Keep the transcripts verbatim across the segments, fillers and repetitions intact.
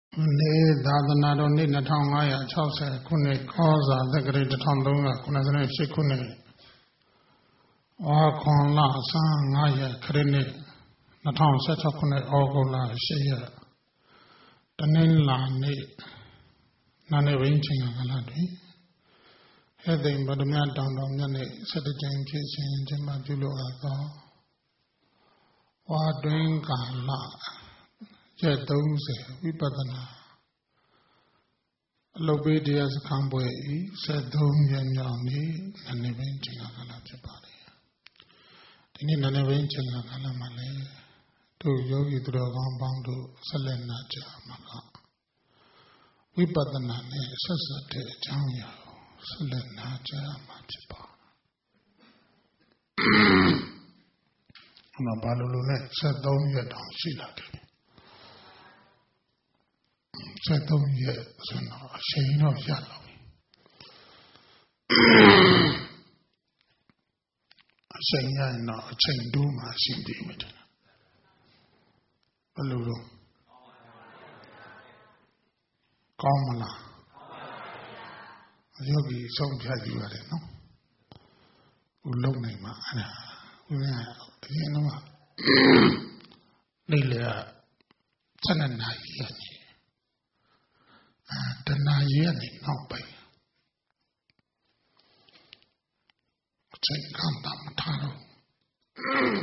Ni Dadana don't need a town I at Chelsea, Kune, Causa, the great Tondunga, Kunazan, Shikune, Wakon La, San, Naya, Krene, Natan, Setakune, Ogola, Shea, the Nila, Nane Winching of Galadi, Heading, but the man down on Nane, said the Jane Kitchen, Jimma Julo, Wa doing Gala. Jet those Vipadana Lobedia as a Camboy, said Dom Yanyani, and eventually Agalachapadi. The Nina eventually Agalamale, to Yogi Drogon Bandu, Selena Jamaka. Vipadana, Sasate, Jamya, Selena Jamachapa. Nabalune said Dom Yadam Shilaki. Said don't yet, so no, shame of yellow. I say, I know, a chain do my sin demon. A little Kamala. Yogi, some tell you at it, no? Who look me, man. You know what? Nearly ten and nine years. The Nayani no pay. Say, come down, Taro.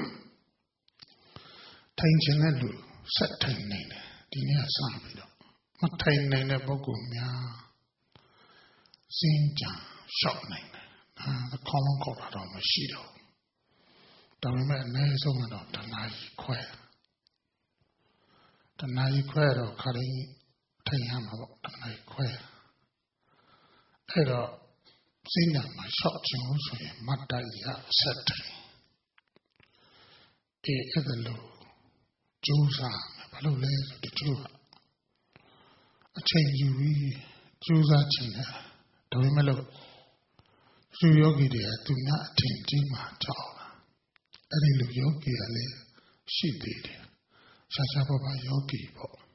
Tangenelu, set ten name, Dinia Sambido. Matain name, Bogumia. Sinja, shop name. The common Colorado Machido. The women names over the Nai Quair. The Nai Quair of Kari. Tayam about the night quair. Era senior my short also a Madaya set. A Evelo, Josa, Paloles of the Jew. A chain you read, Josa China, the Wimelo. Yogi there do not attain Jima Jala. Any Yogi Ale, she did. Shashaba Yogi.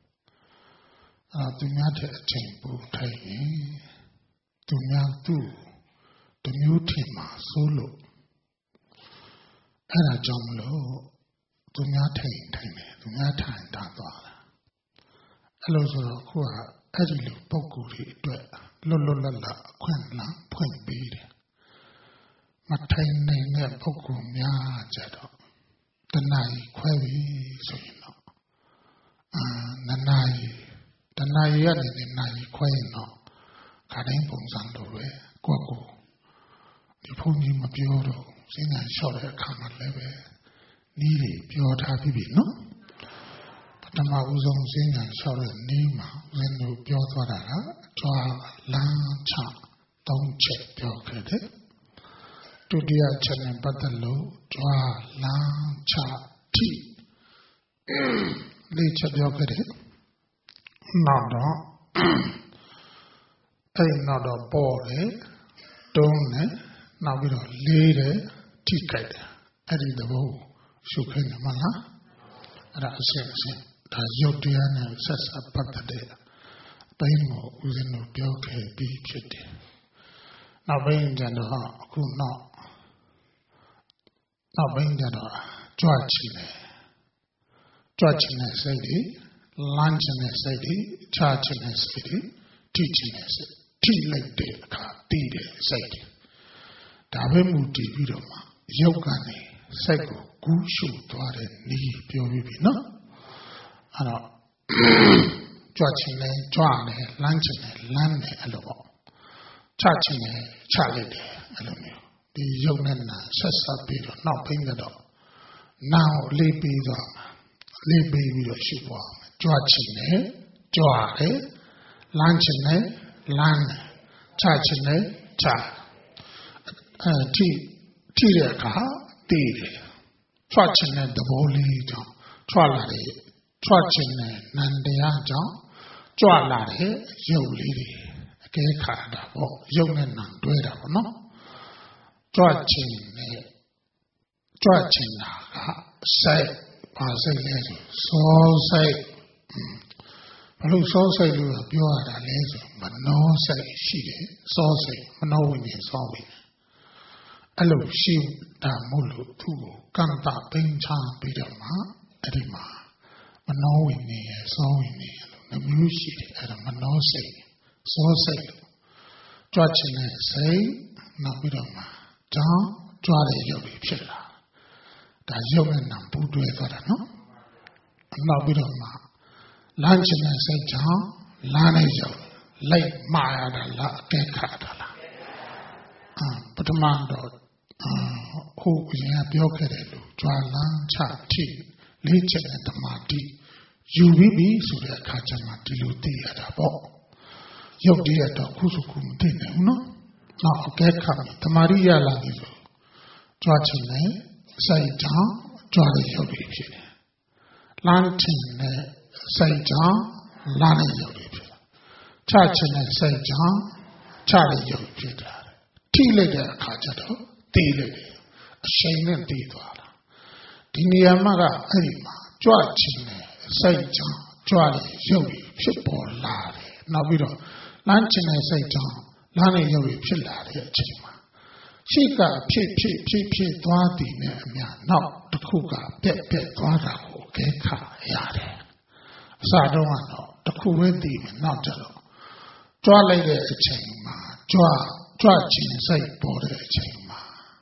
Do not attain Butai. Do not do the mutima solo. And a jumlo. Do not attain tiny. Do not attain that. Hello, Kua, Edilu Bokuri, Lololala, Quenla, Point Bead. Matain name Boku Mia Jado. The Nai query, so you know. The Nai. The Naya and the Nai Quaino, Karim Ponsandore, Quaco, the Pony Mapioro, Sing and Shore Kama Leve, Nili, Pure Happy, no? But the Mauzon Sing and Shore Nima, Zenu Pure Joa Lancha, don't check your credit. To the Achan and Batalo, Joa Lancha Tea. Nature your credit. Not a not a boy, don't now we don't lead a ticket. I did the bow, shook in the mala. And I said, Tazotian says about the day. Paimo within the Bioke be pity. Now, being general, could not. Now, being general, Georgine. Georgine said, lunch in a city, church in a city, teaching a city, tea like the car, tea city. Davimu Dividoma, Yogani, Sego, Gushu, Dware, Ni, Piovibi, no? And Georgine, Joanne, lunch in a land, alone. Church in a charity, alone. The young man says up here, not paying the door. Now, leave me the leave baby the ship warm. Joachine, Joare, Lanchine, Lan, Chachine, Cha, Tireka, Tiri, Trachine the Boli, Tralari, Trachine, Nandiaja, Joalari, Yoli, Gekada, young and Nanduera, no? Trachine, Trachina, say, so say. ဘာလို့စောစိတ်လို့ပြောရတာလဲဆိုမနောစိတ်ရှိတယ်စောစိတ်မနောဝိညာဉ်စောဝိညာဉ်အဲ့လိုရှိတာမို့လို့သူ့ကိုကံတပိန်ချပြီးတော့မှအဲ့ဒီမှာမနောဝိညာဉ်ရဲ့စောဝိညာဉ်လို့နှမျိုးရှိတယ်အဲ့ဒါမနောစိတ်စောစိတ်လို့ကြွချင်တဲ့စိတ်နောက်ပြီးတော့မှကြောင်းကြွတဲ့ရုပ်တွေဖြစ်လာဒါရုပ်နဲ့နာပူတွဲသွားတာနော်နောက်ပြီးတော့မှလမ်းချင်တဲ့စိတ်ကြောင့်လမ်းနဲ့ရုပ်လိုက်မှားရတာလားအကဲခါတာလားအာပထမတော့ဟိုအရင်ပြောခဲ့တယ်လို့ကြွာလန်းချထိလေးချက်တဲ့ဓမ္မတိယူပြီးပြီဆိုတဲ့အခါကျမှဒီလိုသိရတာပေါ့ရုပ်တည်းရတော့ခုစုခုမသိနိုင်ဘူးနော်နောက်အကဲခါဓမ္မရိယလာပြီဆိုကြွာချင်တဲ့စိတ်ကြောင့်ကြွာတဲ့ရုပ်တွေဖြစ်တယ်လမ်းချင်တဲ့စိတ်ကြောင့်လမ်းတဲ့ရုပ်တွေဖြစ်တယ်ချချင်တဲ့စိတ်ကြောင့်ချတဲ့ရုပ်ဖြစ်တာထိလိုက်တဲ့အခါကျတော့သိလိုက်တယ်အရှိန်နဲ့သိသွားတာဒီနေရာမှာကအဲ့ဒီမှာကြွချင်တဲ့စိတ်ကြောင့်ကြွတဲ့ရုပ်တွေဖြစ်ပေါ်လာတယ်နောက်ပြီးတော့လမ်းချင်တဲ့စိတ်ကြောင့်လမ်းတဲ့ရုပ်တွေဖြစ်လာတဲ့အချိန်မှာရှိကဖြစ်ဖြစ်ဖြစ်ဖြစ်သွားတည်နေအမြနောက်တစ်ခုကပြက်ပြက်သွားတာကိုခဲခါရတယ်အစတုန်းကတော့တစ်ခုပဲတည်နေနောက်ကျတော့ကြွလိုက်တဲ့အချိန်မှာကြွကြွချင်စိတ်ပေါ်တဲ့အချိန်မှာ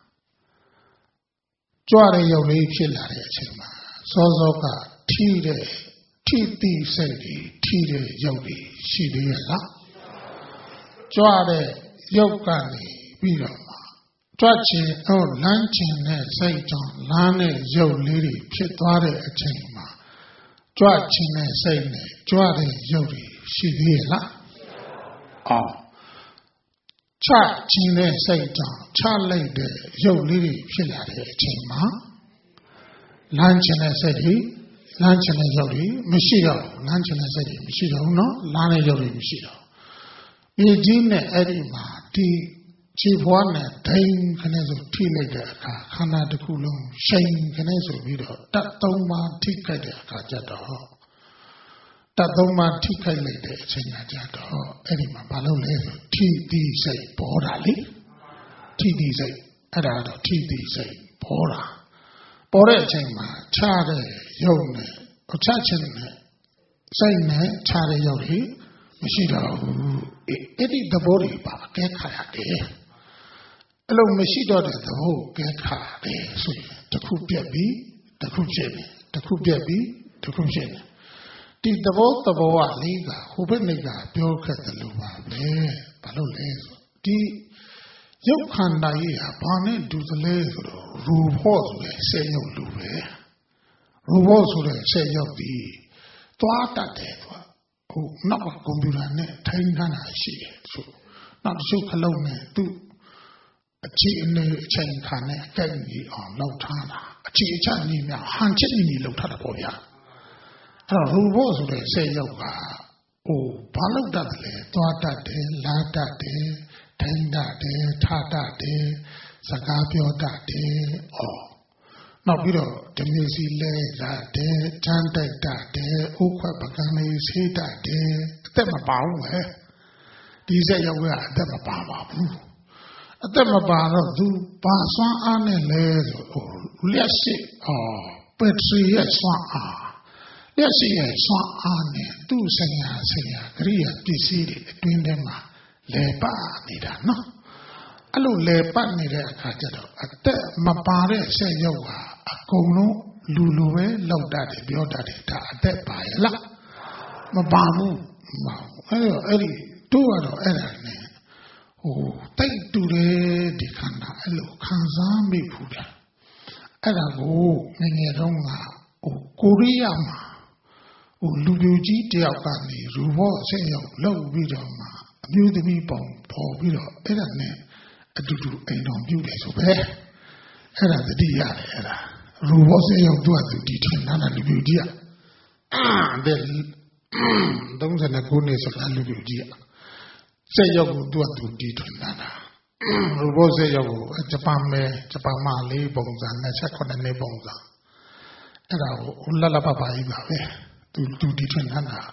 ကြွတဲ့ရုပ်လေးဖြစ်လာတဲ့အချိန်မှာစောစောကထိတဲ့ထိတိစိတ်တွေထိတဲ့ရုပ်တွေရှိသေးရဲ့လားကြွတဲ့ရုပ်ကနေပြီးတော့မှကြွချင်အော်လမ်းချင်တဲ့စိတ်ကြောင့်လမ်းတဲ့ရုပ်လေးတွေဖြစ်သွားတဲ့အချိန်မှာကြွချင်တဲ့စိတ်နဲ့ကြွတဲ့ရုပ်တွေရှိသေးရဲ့လားအော်ချချင်တဲ့စိတ်ကြောင့်ချလိုက်တဲ့ရုပ်လေးတွေဖြစ်လာတဲ့အချိန်မှာလမ်းချင်တဲ့စိတ်တွေလမ်းချင်တဲ့ရုပ်တွေမရှိတော့လမ်းချင်တဲ့စိတ်တွေမရှိတော့ဘူးနော်လမ်းတဲ့ရုပ်တွေမရှိတော့ဒီကြီးနဲ့အဲ့ဒီမှာဒီခြေဖွားနဲ့ဒိန်ခနဲ့ဆိုထိလိုက်တဲ့အခါခန္ဓာတစ်ခုလုံးရှိန်ခနဲ့ဆိုပြီးတော့တတ်သုံးပါးထိခိုက်တဲ့အခါကျတော့တတ်သုံးပါးထိခိုက်လိုက်တဲ့အချိန်ကကြတော့အဲ့ဒီမှာဘာလို့လဲဆိုထိတိစိတ်ပေါ်တာလေထိတိစိတ်အဲ့ဒါတော့ထိတိစိတ်ပေါ်တာပေါ်တဲ့အချိန်မှာခြားတဲ့ရုပ်နဲ့ချချင်တဲ့စိတ်နဲ့ခြားတဲ့ရုပ်တွေမရှိတော့ဘူးအဲ့ဒီသဘောတွေပါအကဲခါရတယ်အဲ့လိုမရှိတော့တဲ့သဘောအကဲခါတယ်ဆိုရင်တစ်ခုပြက်ပြီးတစ်ခုဖြစ်တယ်တစ်ခုပြက်ပြီးတစ်ခုဖြစ်တယ်ဒီသဘောသဘောကလေးကဟိုဘက်နေကပြောခဲ့တယ်လို့ပါပဲဘာလို့လဲဆိုဒီရုပ်ခန္ဓာကြီးဟာဘာနဲ့တူသလဲဆိုတော့ရူဖို့ဆိုတဲ့ဆဲရုပ်လူပဲရူဖို့ဆိုတဲ့ဆဲရုပ်ဒီသွားတတ်တယ်သူဟိုနောက်ကကွန်ပျူတာနဲ့ထိုင်ထားတာရှိတယ်ဆိုနောက်တစ်ချို့ခလုံးနဲ့သူ့အခြေအနေအချိန်ခါနဲ့ကြိုက်ပြီးအောင်လောက်ထားတာအခြေအချနည်းများဟန်ချက်နည်းလောက်ထားတာပေါ့ဗျာအဲ့တော့ရူဖို့ဆိုတဲ့ဆဲရုပ်ကဟိုဘာလို့တတ်တယ်လဲသွားတတ်တယ်လာတတ်တယ်ထိုင်တတ်တယ်ထားတတ်တယ်စကားပြောတတ်တယ်ဩနောက်ပြီးတော့ဓမေစီလဲရတယ်ချမ်းတိုက်တတ်တယ်ဥခွက်ပကံလေးဆေးတတ်တယ်အသက်မပါဘူးပဲဒီစက်ရောက်ကအသက်မပါပါဘူးအသက်မပါတော့သူဘာစွမ်းအားနဲ့လဲဆိုဟိုလျှက်ရှိဩပက်ထရီရဲ့စွမ်းအားလျှက်ရှိရဲ့စွမ်းအားနဲ့သူ့ဆိုင်ရာဆိုင်ရာကရိယာပစ္စည်းတွေအတွင်းထဲမှာလဲပါနေတာနော်အဲ့လိုလဲပတ်နေတဲ့အခါကျတော့အသက်မပါတဲ့ဆဲရုပ်ဟာအကုန်လုံးလူလူပဲလောက်တတ်တယ်ပြောတတ်တယ်ဒါအသက်ပါရဲ့လားမပါဘူးမပါဘူးအဲ့တော့အဲ့ဒီတို့ကတော့အဲ့ဒါနဲ့ဟိုတိတ်တူတယ်ဒီခန္ဓာအဲ့လိုခံစားမိဘူးလားအဲ့ဒါကိုငငယ်တုန်းကဟိုကိုရီးယားမှာဟိုလူပြူကြီးတယောက်ကနေရူဘောဆဲရုပ်လောက်ပြီးတော့မှအမျိုးသမီးပုံပေါ်ပြီးတော့အဲ့ဒါနဲ့အတူတူအိမ်တော်ပြုတယ်ဆိုပဲအဲ့ဒါတတိရတယ်အဲ့ဒါရူဘောစေရောက်သူ့အတူဒီထင်နာလူပြူကြီးอ่ะတဲ့သုံးဆယ်ခုနှစ်ဆိုတာလူပြူကြီးอ่ะစေရောက်ကိုသူ့အတူဒီထင်နာတာရူဘောစေရောက်ကိုဂျပန်မဲဂျပန်မလေးပုံစံနဲ့ဆက်ခုနှစ်နှစ်ပုံစံအဲ့ဒါကိုလလပပကြီးပါပဲသူသူဒီထင်နာတာ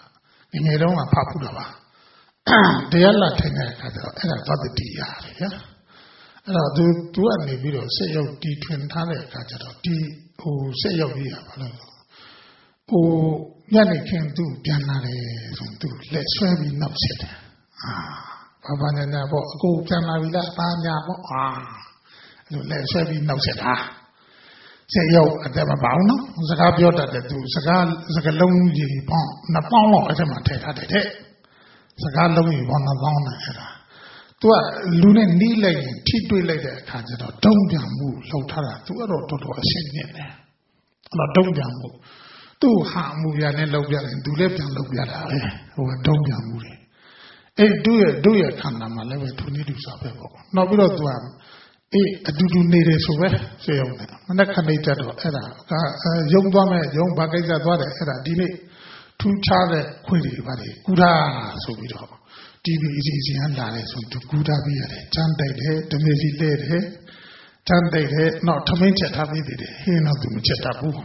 ဒီငယ်တော့ကဖတ်ဖူးတာပါတရားလာထိုင်တဲ့အခါကျတော့အဲ့ဒါသွားတတိရတယ်ဗျာအဲ့တော့သူသူကနေပြီးတော့ဆက်ရောက်တီထွင်ထားတဲ့အခါကျတော့ဒီဟိုဆက်ရောက်ပြီးရပါလို့ဟိုညနေခင်းသူပြန်လာတယ်ဆိုသူလက်ဆွဲပြီးနောက်ဆက်တယ်အာဘာဘာနဲ့နဲ့ပေါ့အကိုပြန်လာပြီလားသားညာပေါ့အာအဲ့လိုလက်ဆွဲပြီးနောက်ဆက်တာဆက်ရောက်အတက်မပေါင်းနော်စကားပြောတတ်တယ်သူစကားစကားလုံးကြီးပေါ့နှစ်ပေါင်းလောက်အဲ့ထက်မှထည့်ထားတယ်တဲ့စကားလုံးကြီးပေါ့နှစ်ပေါင်းနဲ့အဲ့ဒါသူကလူနဲ့နီးလိုက်ရင်ထိတွေ့လိုက်တဲ့အခါကျတော့တုံ့ပြန်မှုလှုပ်ထားတာသူကတော့တော်တော်အရှင်းနေတယ်အဲ့တော့တုံ့ပြန်မှုသူ့ဟာမှုရနဲ့လှုပ်ပြတယ်သူလည်းပြန်လှုပ်ပြတာပဲဟိုကတုံ့ပြန်မှုတွေအဲ့သူ့ရဲ့သူ့ရဲ့ခန္ဓာမှာလည်းပဲသူနေတူစားပဲပေါ့နောက်ပြီးတော့သူကအေးအတူတူနေတယ်ဆိုပဲစေရုံနဲ့မနေ့ခဏိတ်တော့အဲ့ဒါရုံသွားမဲ့ရုံဘာကိစ္စသွားတယ်အဲ့ဒါဒီနေ့ထူးခြားတဲ့ခွေတွေပါတယ်ကုဓာဆိုပြီးတော့ တီဗီ အစီအစဉ်လာတယ်ဆိုသူကုဓာပြရတယ်ကျန်းတိုက်တယ်ဓမေစီလဲတယ်ကျန်းတိုက်တယ်တော့ထမင်းချက်ထားပြီးတယ်ဟင်းတော့သူမချက်တတ်ဘူး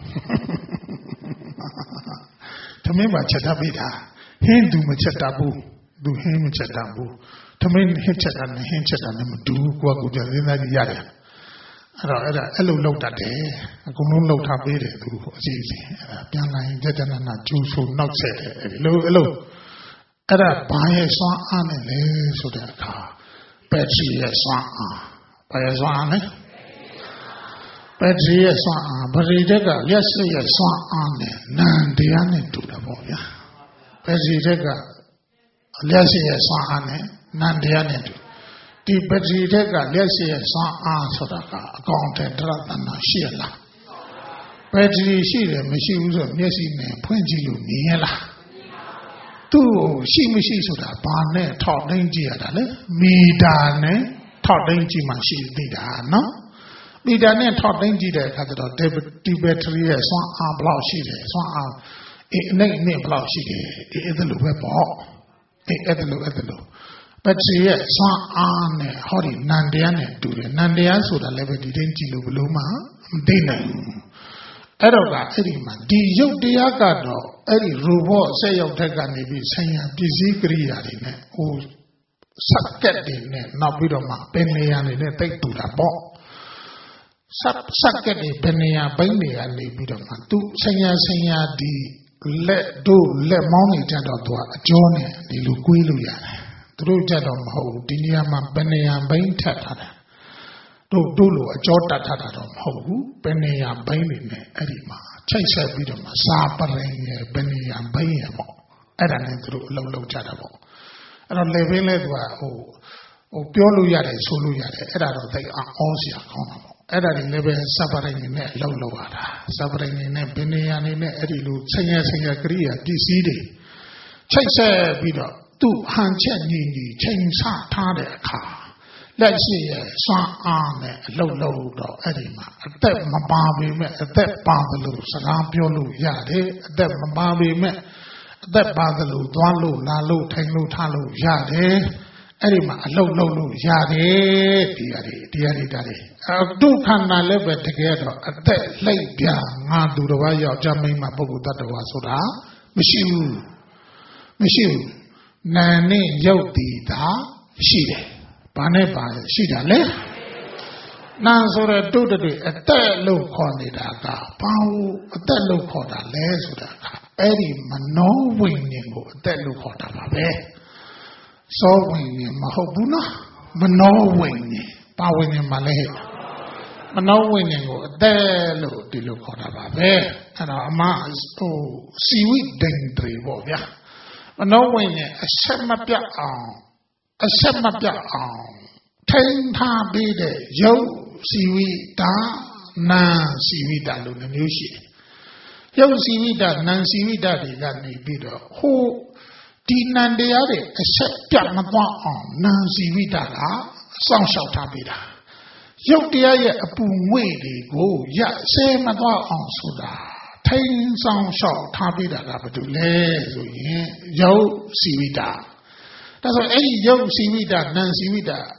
ထမင်းပါချက်ထားပြီးတာဟင်းသူမချက်တတ်ဘူးသူဟင်းမချက်တတ်ဘူးထမင်းဟင်းချက်တာနဲ့ဟင်းချက်တာနဲ့မတူဘူးကိုကကိုကြရင်းသားကြီးရတယ်အဲ့တော့အဲ့ဒါအဲ့လိုလောက်တတ်တယ်အကုန်လုံးလောက်ထားပေးတယ်သူအစီအစဉ်အဲ့ဒါပြန်လာရင်ကြကြနာနာကျူဆိုနောက်ဆက်တယ်အဲ့လိုအဲ့လိုအဲ့ဒါဘာရဲ့စွမ်းအားနဲ့လဲဆိုတဲ့အခါပက်ထရီရဲ့စွမ်းအားဘာရဲ့စွမ်းအားလဲပက်ထရီရဲ့စွမ်းအားဗရိတက်ကလက်စစ်ရဲ့စွမ်းအားနဲ့နံတရားနဲ့တူတယ်ပေါ့ဗျာပက်ထရီတက်ကလက်စစ်ရဲ့စွမ်းအားနဲ့နံတရားနဲ့တူဒီပက်ထရီတက်ကလက်စစ်ရဲ့စွမ်းအားဆိုတာကအကောင်တဲ့တရတနာရှိရလားပက်ထရီရှိတယ်မရှိဘူးဆိုမျက်စိနဲ့ဖွင့်ကြည့်လို့မြင်ရလားသူ့ရှိမရှိဆိုတာဘာနဲ့ထောက်တိုင်းကြည့်ရတာလဲမီတာနဲ့ထောက်တိုင်းကြည့်မှရှိသေးတာနော်မီတာနဲ့ထောက်တိုင်းကြည့်တဲ့အခါကျတော့ဒီဘက်ထရီရဲ့စွမ်းအားဘယ်လောက်ရှိတယ်စွမ်းအားအေးအနေနဲ့ဘယ်လောက်ရှိတယ်အေးအဲ့ဒါလိုပဲပေါ့အေးအဲ့ဒါလိုအဲ့ဒါလိုဘက်ထရီရဲ့စွမ်းအားနဲ့ဟောဒီနံတရားနဲ့တူတယ်နံတရားဆိုတာလည်းပဲဒီတိုင်းကြည့်လို့ဘလို့မှမသိနိုင်ဘူးအဲ့တော့ကအဲ့ဒီမှာဒီရုပ်တရားကတော့အဲ့ဒီ robot ဆက်ရောက်တဲ့ကနေပြီးဆိုင်ရာပစ္စည်းကရိယာတွေနဲ့ဟိုစက်ကက်တွေနဲ့နောက်ပြီးတော့မှပင်နေရာတွေနဲ့တိတ်တူတာပေါ့စက်စက်ကက်တွေပင်နေရာဘိန်းတွေကနေပြီးတော့မှသူဆိုင်ရာဆိုင်ရာဒီလက်တို့လက်မောင်းတွေကြတော့သူကအကျော်နဲ့ဒီလိုကွေးလို့ရတယ်သူတို့ကြတော့မဟုတ်ဘူးဒီနေရာမှာပင်နေရာဘိန်းထပ်ထားတာတို့တို့လိုအကျော်တတ်ထားတာတော့မဟုတ်ဘူးပင်နေရာဘိန်းတွေနဲ့အဲ့ဒီမှာချိတ်ဆက်ပြီးတော့မှစာပရင်ရဲ့ပင်နေရာဘိန်းရဲ့ပေါ့အဲ့ဒါနဲ့သူတို့အလုံးလုံးကြတာပေါ့အဲ့တော့လေဘင်းလဲသူကဟိုဟိုပြောလို့ရတယ်ဆိုလို့ရတယ်အဲ့ဒါတော့သိအောင်စရာကောင်းတာပေါ့အဲ့ဒါတွေလည်းပဲစာပရင်တွေနဲ့အလုံးလုံးရတာစာပရင်တွေနဲ့ပင်နေရာတွေနဲ့အဲ့ဒီလိုဆင်ရဆင်ရကရိယာပစ္စည်းတွေချိတ်ဆက်ပြီးတော့သူ့ဟန်ချက်ညီညီချိန်ဆထားတဲ့အခါလက်ရှိရဲ့စွမ်းအားနဲ့အလုံးလုံးတော့အဲ့ဒီမှာအသက်မပါပေမဲ့အသက်ပါသလိုစကားပြောလို့ရတယ်အသက်မပါပေမဲ့အသက်ပါသလိုသွားလို့လာလို့ထိုင်လို့ထားလို့ရတယ်အဲ့ဒီမှာအလုံးလုံးလို့ရတယ်ဒီရည်ဒီရည်ဒါတွေဒုက္ခနာလည်းပဲတကယ်တော့အသက်လိုက်ပြငါသူတော်ဘာယောက်ျားမိန်းမပုဂ္ဂိုလ်တ attva ဆိုတာမရှိဘူးမရှိဘူးနာနဲ့ရုပ်တည်တာရှိတယ်ဘာနဲ့ပါလဲရှိတာလေနာဆိုတဲ့တုတ်တွေအသက်လို့ခေါ်နေတာကဘာလို့အသက်လို့ခေါ်တာလဲဆိုတာကအဲ့ဒီမနောဝိညာဉ်ကိုအသက်လို့ခေါ်တာပါပဲစောဝိညာဉ်မဟုတ်ဘူးနော်မနောဝိညာဉ်ပါဝိညာဉ်မလဲမနောဝိညာဉ်ကိုအသက်လို့ဒီလိုခေါ်တာပါပဲအဲ့တော့အမဟိုစီဝိဒိန်တွေပေါ့ဗျာမနောဝိညာဉ်အဆက်မပြတ်အောင်အဆက်မပြတ်အောင်ထိန်းထားပြီးတဲ့ရုပ်စီဝိတာနာစီဝိတာလို့မျိုးရှိတယ်ရုပ်စီဝိတာနာစီဝိတာတွေကနေပြီးတော့ဟိုဒီနံတရားတွေအဆက်ပြတ်မသွားအောင်နာစီဝိတာကစောင့်ရှောက်ထားပေးတာရုပ်တရားရဲ့အပူငွေ့တွေကိုရဆဲမသွားအောင်ဆိုတာထိန်းဆောင်ရှောက်ထားပေးတာကဘာလို့လဲဆိုရင်ရုပ်စီဝိတာဒါဆိုအဲ့ဒီရုပ်စီဝိတာနာစီဝိတာ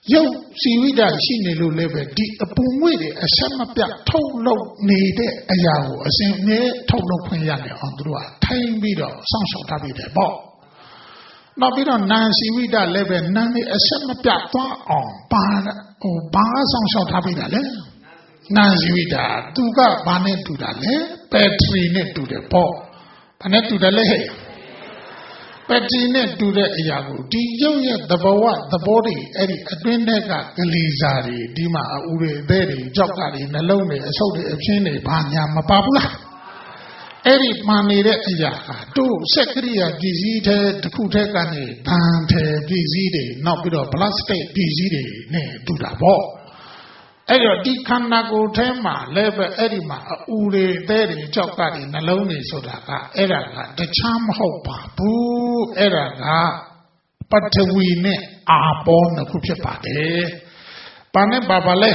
ရုပ်စီဝိတရှိနေလို့လည်းပဲဒီအပူငွေ့တွေအဆက်မပြတ်ထုတ်လုပ်နေတဲ့အရာကိုအစဉ်အမြဲထုတ်လုပ်ခွင့်ရနေအောင်သူတို့ကထိုင်ပြီးတော့စောင့်ရှောက်ထားပြီးတယ်ပေါ့နောက်ပြီးတော့နာစီဝိတလည်းပဲနာနေအဆက်မပြတ်သွားအောင်ပါဟိုဘာစောင့်ရှောက်ထားပြီးတာလဲနာစီဝိတသူကဘာနဲ့တူတာလဲဘက်ထရီနဲ့တူတယ်ပေါ့ဘာနဲ့တူတယ်လဲဟဲ့ပတိနဲ့တူတဲ့အရာကိုဒီရုပ်ရဲ့သဘောဝသဘောတွေအဲ့ဒီအတွင်းထဲကကလေးစားတွေဒီမှာအူတွေအသေးတွေကြောက်ကတွေနှလုံးတွေအဆုပ်တွေအပြင်းတွေဘာညာမပါဘူးလားအဲ့ဒီမှန်နေတဲ့အရာဟာတို့စက်ကရိယာပြည်စည်းတဲ့တစ်ခုတည်းကနေဗန်ထဲပြည်စည်းတွေနောက်ပြီးတော့ plastic ပြည်စည်းတွေနဲ့တူတာပေါ့အဲ့တော့ဒီခန္ဓာကိုယ်ထဲမှာလည်းပဲအဲ့ဒီမှာအူတွေအသေးတွေကြောက်ကတွေနှလုံးတွေဆိုတာကအဲ့ဒါကတခြားမဟုတ်ပါဘူးအဲ့ဒါကပထဝီနဲ့အာဘောနှစ်ခုဖြစ်ပါတယ်။ဘာနဲ့ဘာပါလဲ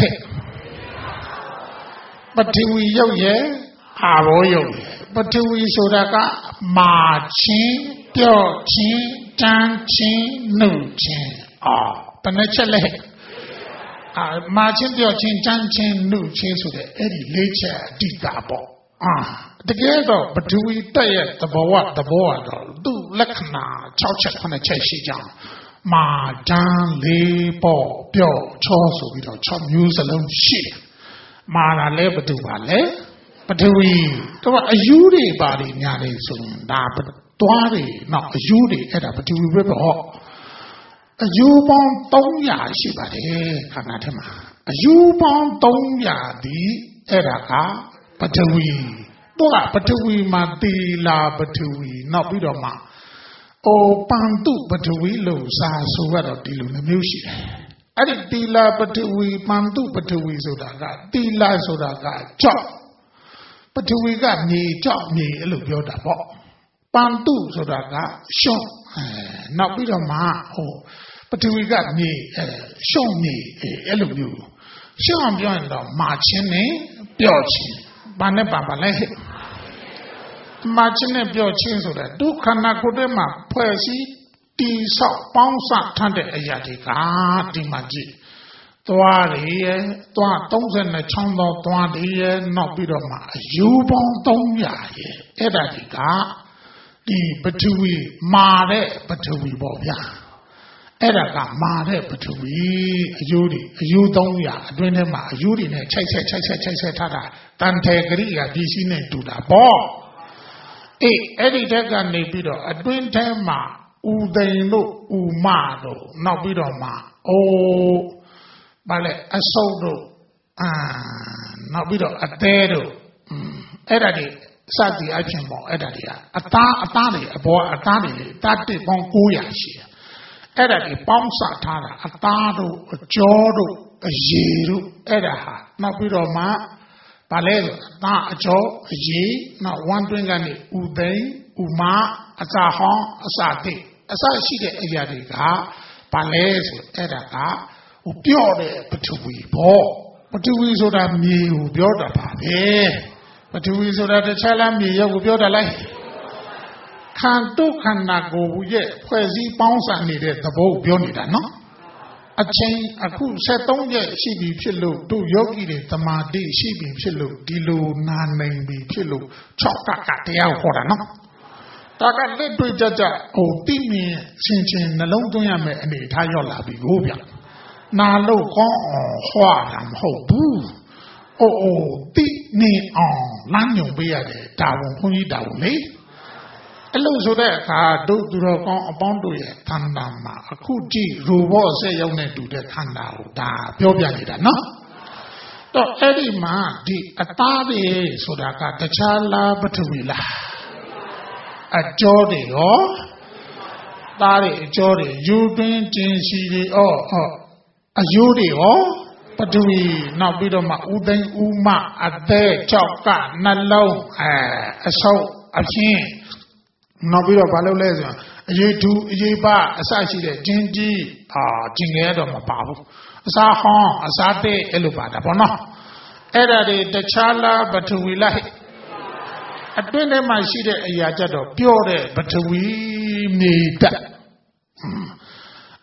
ပထဝီရုပ်ရဲ့အာဘောရုပ်ရဲ့ပထဝီဆိုတာကမာချင်းပြော့ချင်းတန်းချင်းနှုတ်ချင်းအာဘယ်နှချက်လဲအာမာချင်းပြော့ချင်းတန်းချင်းနှုတ်ချင်းဆိုတဲ့အဲ့ဒီလေးချက်အဓိကပေါ့အာတကယ်တော့ပထဝီတက်ရဲ့သဘောဝသဘောကတော့သူ့လက္ခဏာ၆ချက်ခုနှစ်ချက်ရှိကြအောင်မာတန်းလေးပေါ့ပြော့ချောဆိုပြီးတော့၆မျိုးစလုံးရှိတယ်မာလာလဲဘယ်သူပါလဲပထဝီတော့အယူတွေပါနေညာနေဆိုရင်ဒါသွားတွေနောက်အယူတွေအဲ့ဒါပထဝီပဲပေါ့အယူပေါင်း၃ရာရှိပါတယ်ခန္ဓာထဲမှာအယူပေါင်း၃ရာဒီအဲ့ဒါကပထဝီတော့ပထဝီမှာတီလာပထဝီနောက်ပြီးတော့မှအိုပန်တုပထဝီလို့စာဆိုတော့ဒီလိုမျိုးရှိတယ်အဲ့ဒီတီလာပထဝီပန်တုပထဝီဆိုတာကတီလာဆိုတာကကြောက်ပထဝီကမြေကြောက်မြေအဲ့လိုပြောတာပေါ့ပန်တုဆိုတာကရှုံးအဲနောက်ပြီးတော့မှဟိုပထဝီကမြေအဲရှုံးမြေအဲ့လိုမျိုးရှုံးအောင်ပြောရင်တော့မာချင်းနဲ့ပြော့ချင်းဘာနဲ့ပါပါလဲမာချင်းနဲ့ပြော့ချင်းဆိုတဲ့ဒုက္ခနာကိုယ်ထဲမှာဖွဲ့စည်းတိဆောက်ပေါင်းစထတဲ့အရာတွေကဒီမှာကြည့်သွားရရဲ့သွား၃၆သောသွားတွေရဲ့နောက်ပြီးတော့မှအယူပေါင်း၃ရာရဲ့အဲ့ဒါဒီကဒီပထဝီမာတဲ့ပထဝီပေါ့ဗျာအဲ့ဒါကမာတဲ့ပထဝီအယူတွေအယူ၃ရာအတွင်းထဲမှာအယူတွေနဲ့ချိုက်ဆက်ချိုက်ဆက်ချိုက်ဆက်ထားတာတန်ထေကရိယာပစ္စည်းနဲ့တူတာပေါ့အေးအဲ့ဒီတက်ကနေပြီးတော့အတွင်းထဲမှာဥသိန်တို့ဥမတို့နောက်ပြီးတော့မှအိုးဘာလဲအဆုပ်တို့အာနောက်ပြီးတော့အသေးတို့အဲ့ဒါတွေစသည်အဖြစ်ပေါ့အဲ့ဒါတွေကအသားအသားတွေအပေါ်အသားတွေတတ်တစ်ပေါင်း၉ရာရှိတယ်အဲ့ဒါတွေပေါင်းစထားတာအသားတို့အကြောတို့အရည်တို့အဲ့ဒါဟာနောက်ပြီးတော့မှဘာလဲဆိုအသားအကြောအရည်နောက်ဝမ်းတွင်းကနေဥသိန်ဥမအစာဟောင်းအစာတိအစရှိတဲ့အရာတွေကဘာလဲဆိုအဲ့ဒါကဟိုပြော့တဲ့ပထဝီပေါ့ပထဝီဆိုတာမြေကိုပြောတာပါပဲပထဝီဆိုတာတခြားလားမြေရောက်ကိုပြောတာလားခန္တုခန္ဓာကိုယ်ရဲ့ဖွဲ့စည်းပေါင်းစပ်နေတဲ့သဘောကိုပြောနေတာနော်အချင်းအခုဆက်သုံးရက်ရှိပြီဖြစ်လို့တို့ယောဂီတွေသမာဓိရှိပြီဖြစ်လို့ဒီလိုနာနိုင်ပြီဖြစ်လို့၆ကကတရားဟောတာနော်ဒါကလက်တွေ့ကြကြဟိုတိမြင်ချင်းချင်းနှလုံးသွင်းရမယ်အနေထားရောက်လာပြီကိုဗျနာလို့ကောင်းအောင်ဟောတာမဟုတ်ဘူးအိုးအိုးတိနေအောင်လမ်းညွှန်ပေးရတယ်ဒါဝန်ခွန်ကြီးဒါဝန်လေအဲ့လိုဆိုတဲ့အခါတို့သူတော်ကောင်းအပေါင်းတို့ရဲ့ခန္ဓာမှာအခုကြည့်ရိုဘော့ဆက်ရောက်နေတူတဲ့ခန္ဓာကိုဒါပြောပြနေတာနော်တော့အဲ့ဒီမှာဒီအသားတွေဆိုတာကတခြားလားပထဝီလားအကျော်တွေရောသားတွေအကျော်တွေယူတွင်းတင်စီတွေဩဟောအယိုးတွေရောပထဝီနောက်ပြီးတော့မှဥသိမ်းဥမအသေးကြောက်ကနှလုံးအဲအဆုပ်အပြင်းနောက်ပြီးတော့ဘာလုပ်လဲဆိုရင်အရေးထူးအရေးပါအစရှိတဲ့ဂျင်းကြီးအာဂျင်းငယ်တော့မပါဘူးအစာဟောင်းအစာတဲ့အဲ့လိုပါတာပေါ့နော်အဲ့ဒါတွေတခြားလားပထဝီလားအတွင်းထဲမှာရှိတဲ့အရာကြတော့ပြောတဲ့ပထဝီမြေတက်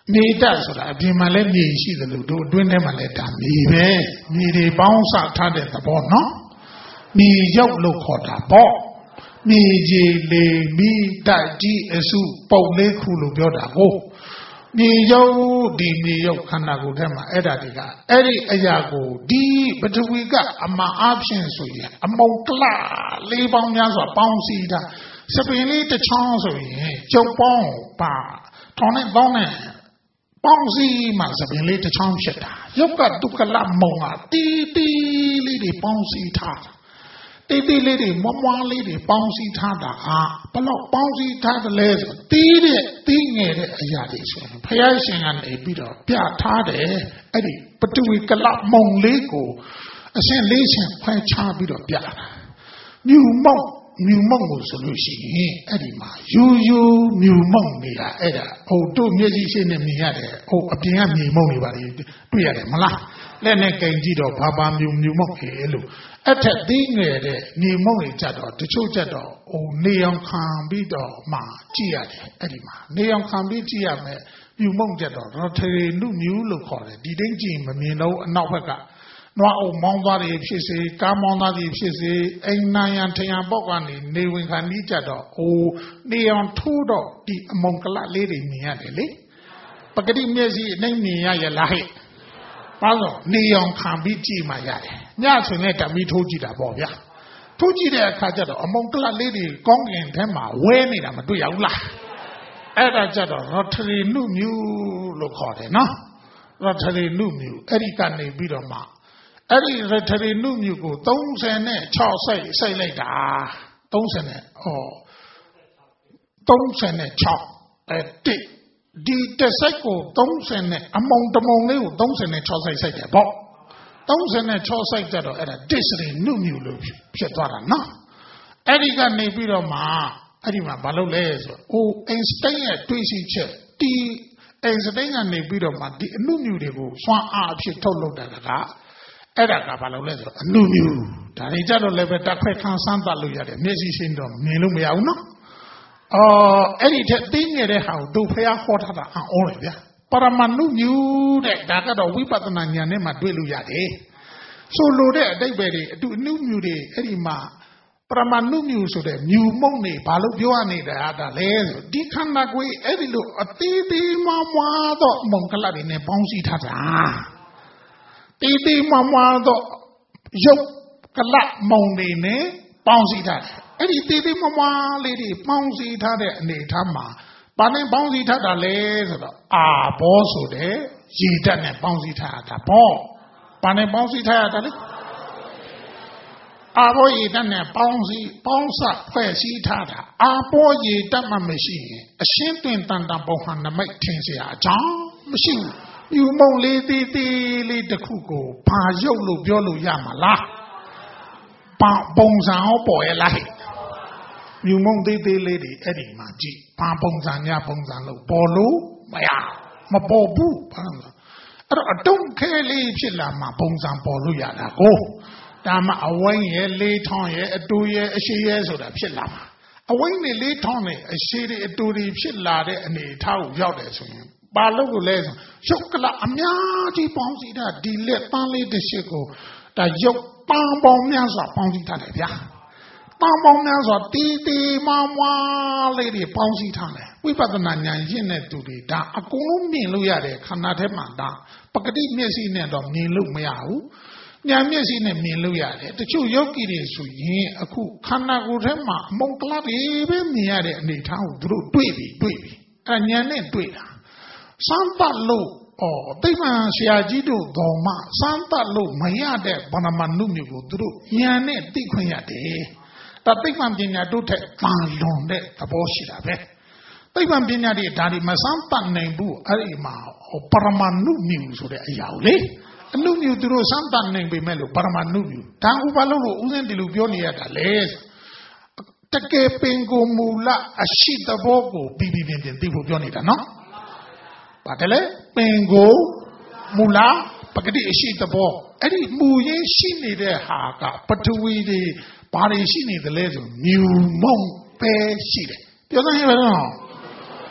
Mita so that Bimale me she the Ludo doing them a letter. Me me the bounce out at the ball, no? Me young look hot ball. Me le me that G S U Paule Kulu Bioda go. Me yo di me yo Kanago Dema Edadiga. Eddie Ayago D but we got a my options so yeah. A monkla leave on Yaza bouncy. Separately the chance of it. Joe Bong Bar. Tony Bonnet. Bouncy must have been later champion. You've got to get a monga, dee dee lady bouncy tata. Dee dee lady, mamma lady bouncy tata. Ah, but not bouncy tata laser. Dee dee ding it a yadis. Payation and a bit of pia tade, Eddie, but do we get a mong lego? A send lation quite charm bit of pia. New mong. New Mongo solution, Edima. You, you, new Mongia, Edda. Oh, two musicians in me had it. Oh, a piano money, but we had a mala. Let me get Gido, Papa, new new monkey, hello. At that thing, new money jaddo, the two jaddo, oh, neon can be do, ma, giat, Edima. Neon can be giame, new monk jaddo, not a new new look on it. Didn't Jim, me know, now. No, Monda, if she say, come on, if she say, ain't nine and Bogani, Newing and Nijado, oh, neon Tudo, the Monkala lady near the but getting Messi, name me, I lie. Palo, neon can be G, my yard. Yasu let me told you that, Bobia. Told you there, Kajado, a Monkala lady, Gong in Tema, when it am a do yaula. Ada Jado, Rotary new new look on it, no? Rotary new new, Erika ne Bidoma. Every retary new you go, don't send it, Charles say, say later, don't send it, oh, don't send it, chop, a dick, the cycle, don't send it, among the Mongo, don't send it, Charles say that, don't send it, Charles say that, at a disney new you look, Shetara, no. Eddie got a bit of ma, Eddie Balo les, oh, and stay at Tracy Chet, the, and staying a bit of ma, the new you they go, swan up, she told that. Era Cabalolezo, a new new. Tanijado level that quick Santa Luya, the Messi syndrome, Milumia, no? Oh, any thing at a house, do pay a hot at an orange. But a man knew that that a whip at the Nanyama Dweluya day. So, Lord, they very do new new day, Edima. But a man knew so that new money, Paluani, the other layers, Dikanagwe, Edilu, a titi mamma, Moncala in a bouncy tata. Titi Mamma Yo Kala Monday, bouncy tat. Any Titi Mamma lady, bouncy tat, Netama. Banning bouncy tat, a laser. Ah, bosso de, ye done a bouncy tat, a ball. Banning bouncy tat, ah, boy, ye done a bouncy, bounce up where she tata. Ah, boy, ye done a machine. A shinting thunder bohan the make things here. John, machine. You won't lead the cuckoo, Pa Yolo Biolo Yamala, Pa Bonzan boy like. You won't lead the lady Eddie Maji, Pa Bonzan Yaponzan, Bolo, Maya, Mabobu, I don't care, leave Chilla, Ma Bonzan Bolo Yada, go. Dama a one year late on ye, a two year, a she years of the Chilla. A one year late on it, a shady, a two year Chilla, and a towel Yodas. Balogo les, Chokala, Amiati Ponsita, Dilet Pali de Chico, the Yok Bambom Naza Ponsita, Bambom Naza, Titi Mamma Lady Ponsita. We put the Nanya Yene to the Da, a Columbi Luyade, Kanatemanda, Pacadi Messi Ned of Nilu Meau, Yamesi Nemiluyade, the two Yoki is Suyi, a cool Kanagutema, Monclavi, even Niade, and the town drew Dweeby, Dweeby, and Yane Dweeda. Santa Lo, oh, they man Shiajido, Goma, Santa Lo, Mayade, Bonamanu, Drew, Yane, Diquayade. That big man didn't do take Malon, the bullshit. Big man didn't do Daddy Masanta Nambu, Arima, or Paramanu News or the Ayaule. A new new drew Santa Nambu Melo, Paramanu. Tangu Valo, Uzen de Lubioni at the Les. Take Pengo Mula, a sheet of Bogo, Bibi Vintin, people Bionita, no? Patele, Pengo, Mula, Pagadi, a sheet of ball. Eddie Muye, she needed Haka, but to we the body she need the letter, new monk, pay sheet. You don't hear it all.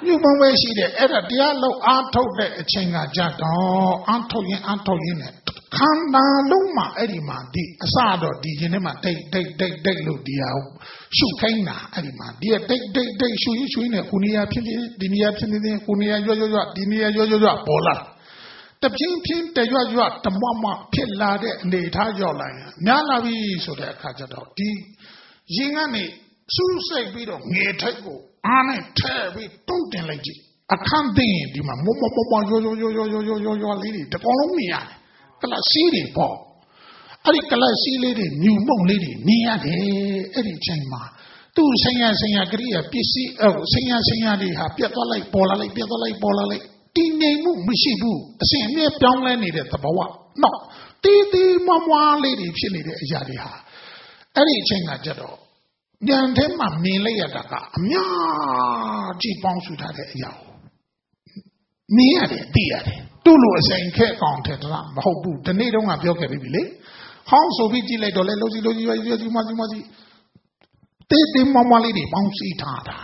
You may wear she the other diallo untold the chinga jadon, untold untold it. Kanda luma edima di asado di yenema day day day day lo dia shukaina edima dia day day day shu shu ne kunia pili dinia pili kunia yo yo yo dinia yo yo yo bola. The pin pin the yo yo the mama pilla de ne ta yo line. Nalavi so that kajado di yingani su say we don't get go. Ane terry don't like it. I can't think the mama yo yo yo yo yo yo yo yo lady the Colombia. Kalasiri po. Ari kalasiri lady new mong lady niya de eri changma. Tu senya senya kriya pisi oh senya senya di ha piatwa like pola like piatwa like pola like. Ti nei mu misibu. Asin me pyong le ni de tabawa. No. Ti ti mama lady phit ni de aya de ha. Eri changa jado. Nyan the ma min lai ya ta ka amya ji pong su tha de aya. Ni ya de ti ya de. Tulu asin khe kaung the ta ma hou bu. Tani dong ga pyaw khe bi le. Hong so bi ji lai do le lo ji lo ji yo ji ma ji ma ji. Ti ti mama lady pong si tha da.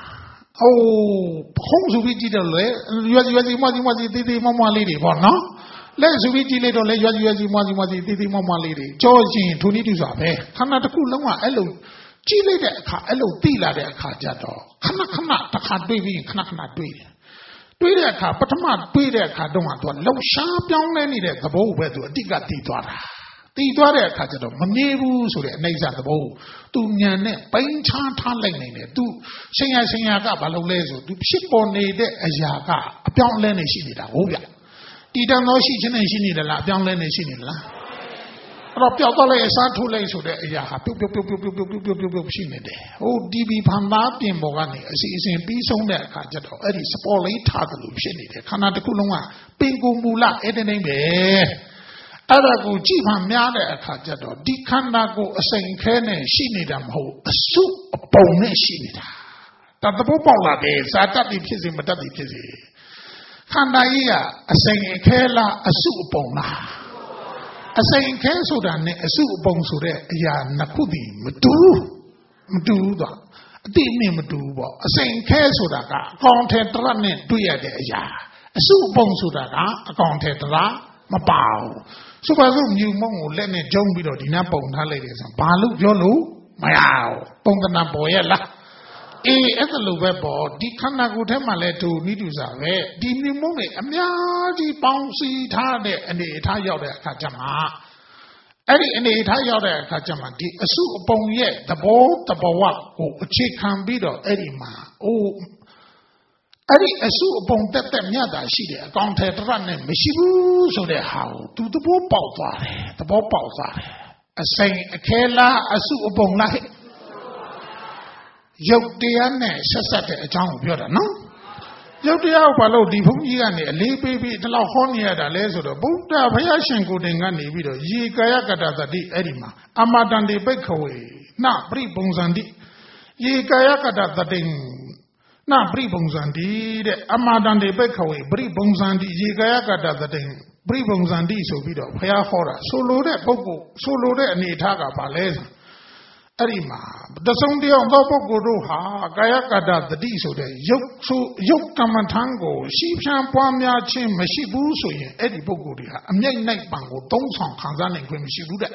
Oh, hong so bi ji de le yo ji yo ji ma ji ma ji ti ti mama lady po no. Le so bi ji lai do le yo ji yo ji ma ji ma ji ti ti mama lady. Jaw yin thu ni tu sa be. Khana ta ku long wa ai lo ji lai de akha ai lo ti la de akha ja do. Khana khana ta kha twai bi khana khana twai. တွေးတဲ့အခါပထမတွေးတဲ့အခါတုန်းကသူကလှုပ်ရှားပြောင်းလဲနေတဲ့သဘောပဲသူအတိတ်ကတည်သွားတာတည်သွားတဲ့အခါကျတော့မမြဲဘူးဆိုတဲ့အနိစ္စသဘောသူဉာဏ်နဲ့ပိုင်းခြားထားလိုက်နိုင်တယ်သူရှင်ရရှင်ရကဘာလုပ်လဲဆိုသူဖြစ်ပေါ်နေတဲ့အရာကအပြောင်းလဲနေရှိနေတာဟုတ်ဗျတည်တံ့သောရှိခြင်းနဲ့ရှိနေတယ်လားအပြောင်းလဲနေရှိနေလားအဲ့တော့ပျောက်သွားလိုက်အစားထိုးလိုက်ဆိုတဲ့အရာဟာပြုတ်ပြုတ်ပြုတ်ပြုတ်ပြုတ်ပြုတ်ပြုတ်ပြုတ်ပြုတ်ရှိနေတယ်ဟိုဒီဘီဖန်သားပြင်ပေါ်ကနေအစီအစဉ်ပြီးဆုံးတဲ့အခါကျတော့အဲ့ဒီစပေါ်လေးထားတယ်လို့ဖြစ်နေတယ်ခန္ဓာတစ်ခုလုံးကပင်ကိုမူလအဲ့ဒီနိုင်ပဲအဲ့ဒါကိုကြည့်မှများတဲ့အခါကျတော့ဒီခန္ဓာကိုအစိမ်ခဲနဲ့ရှိနေတာမဟုတ်အစုအပုံနဲ့ရှိနေတာဒါသဘောပေါက်လာတယ်ဇာတတိဖြစ်စေမတတ်တိဖြစ်စေခန္ဓာကြီးကအစိမ်ခဲလားအစုအပုံလားအစိမ်ခဲဆိုတာနဲ့အစုအပုံဆိုတဲ့အရာနှစ်ခုတည်းမတူမတူတော့အတိနဲ့မတူပေါ့အစိမ်ခဲဆိုတာကအကောင်ထဲတရနဲ့တွေ့ရတဲ့အရာအစုအပုံဆိုတာကအကောင်ထဲတရမပါဘူးဆိုပါစို့မြူမုံကိုလက်နဲ့ကျုံပြီးတော့ဒီနားပုံထားလိုက်တယ်ဆိုဘာလို့ပြောလို့မရဘူးပုံကနာပေါ်ရဲ့လားအေးအဲ့ဒါလိုပဲပေါ့ဒီခန္ဓာကိုယ်ထဲမှာလဲတူနိတူစာပဲဒီမြူမုံတွေအများကြီးပေါင်းစည်းထားတဲ့အနေအထားရောက်တဲ့အခါကျမှအဲ့ဒီအနေအထားရောက်တဲ့အခါကျမှဒီအစုအပုံရဲ့သဘောတဘဝကိုအခြေခံပြီးတော့အဲ့ဒီမှာအိုးအဲ့ဒီအစုအပုံတက်တက်မြတ်တာရှိတယ်အကောင်ထဲတရနဲ့မရှိဘူးဆိုတဲ့ဟာကိုသူသဘောပေါက်သွားတယ်သဘောပေါက်သွားတယ်အစိမ်အခဲလားအစုအပုံလားရုပ်တရားနဲ့ဆက်ဆက်တဲ့အကြောင်းကိုပြောတာနော်ရုပ်တရားကိုဘာလို့ဒီဘုန်းကြီးကနေအလေးပေးပြီးဒီလောက်ဟောနေရတာလဲဆိုတော့ဗုဒ္ဓဘုရားရှင်ကိုယ်တိုင်ကနေပြီးတော့ရေကာယကတ္တသတိအဲ့ဒီမှာအမတန်တိပိတ်ခဝေနပရိပုံစံတိရေကာယကတ္တသတိနပရိပုံစံတိတဲ့အမတန်တိပိတ်ခဝေပရိပုံစံတိရေကာယကတ္တသတိပရိပုံစံတိဆိုပြီးတော့ဘုရားဟောတာဆိုလိုတဲ့ပုဂ္ဂိုလ်ဆိုလိုတဲ့အနေအထားကဘာလဲဆိုအဲ့ဒီမှာတဆုံတယောက်သောပုဂ္ဂိုလ်တို့ဟာကာယကတ္တသတိဆိုတဲ့ယုတ်ဆိုယုတ်ကမ္မထံကိုရှိဖြန်းပွားများခြင်းမရှိဘူးဆိုရင်အဲ့ဒီပုဂ္ဂိုလ်တွေဟာအမြိတ်နိုင်ပံကိုသုံးဆောင်ခံစားနိုင်ခွင့်မရှိဘူးတဲ့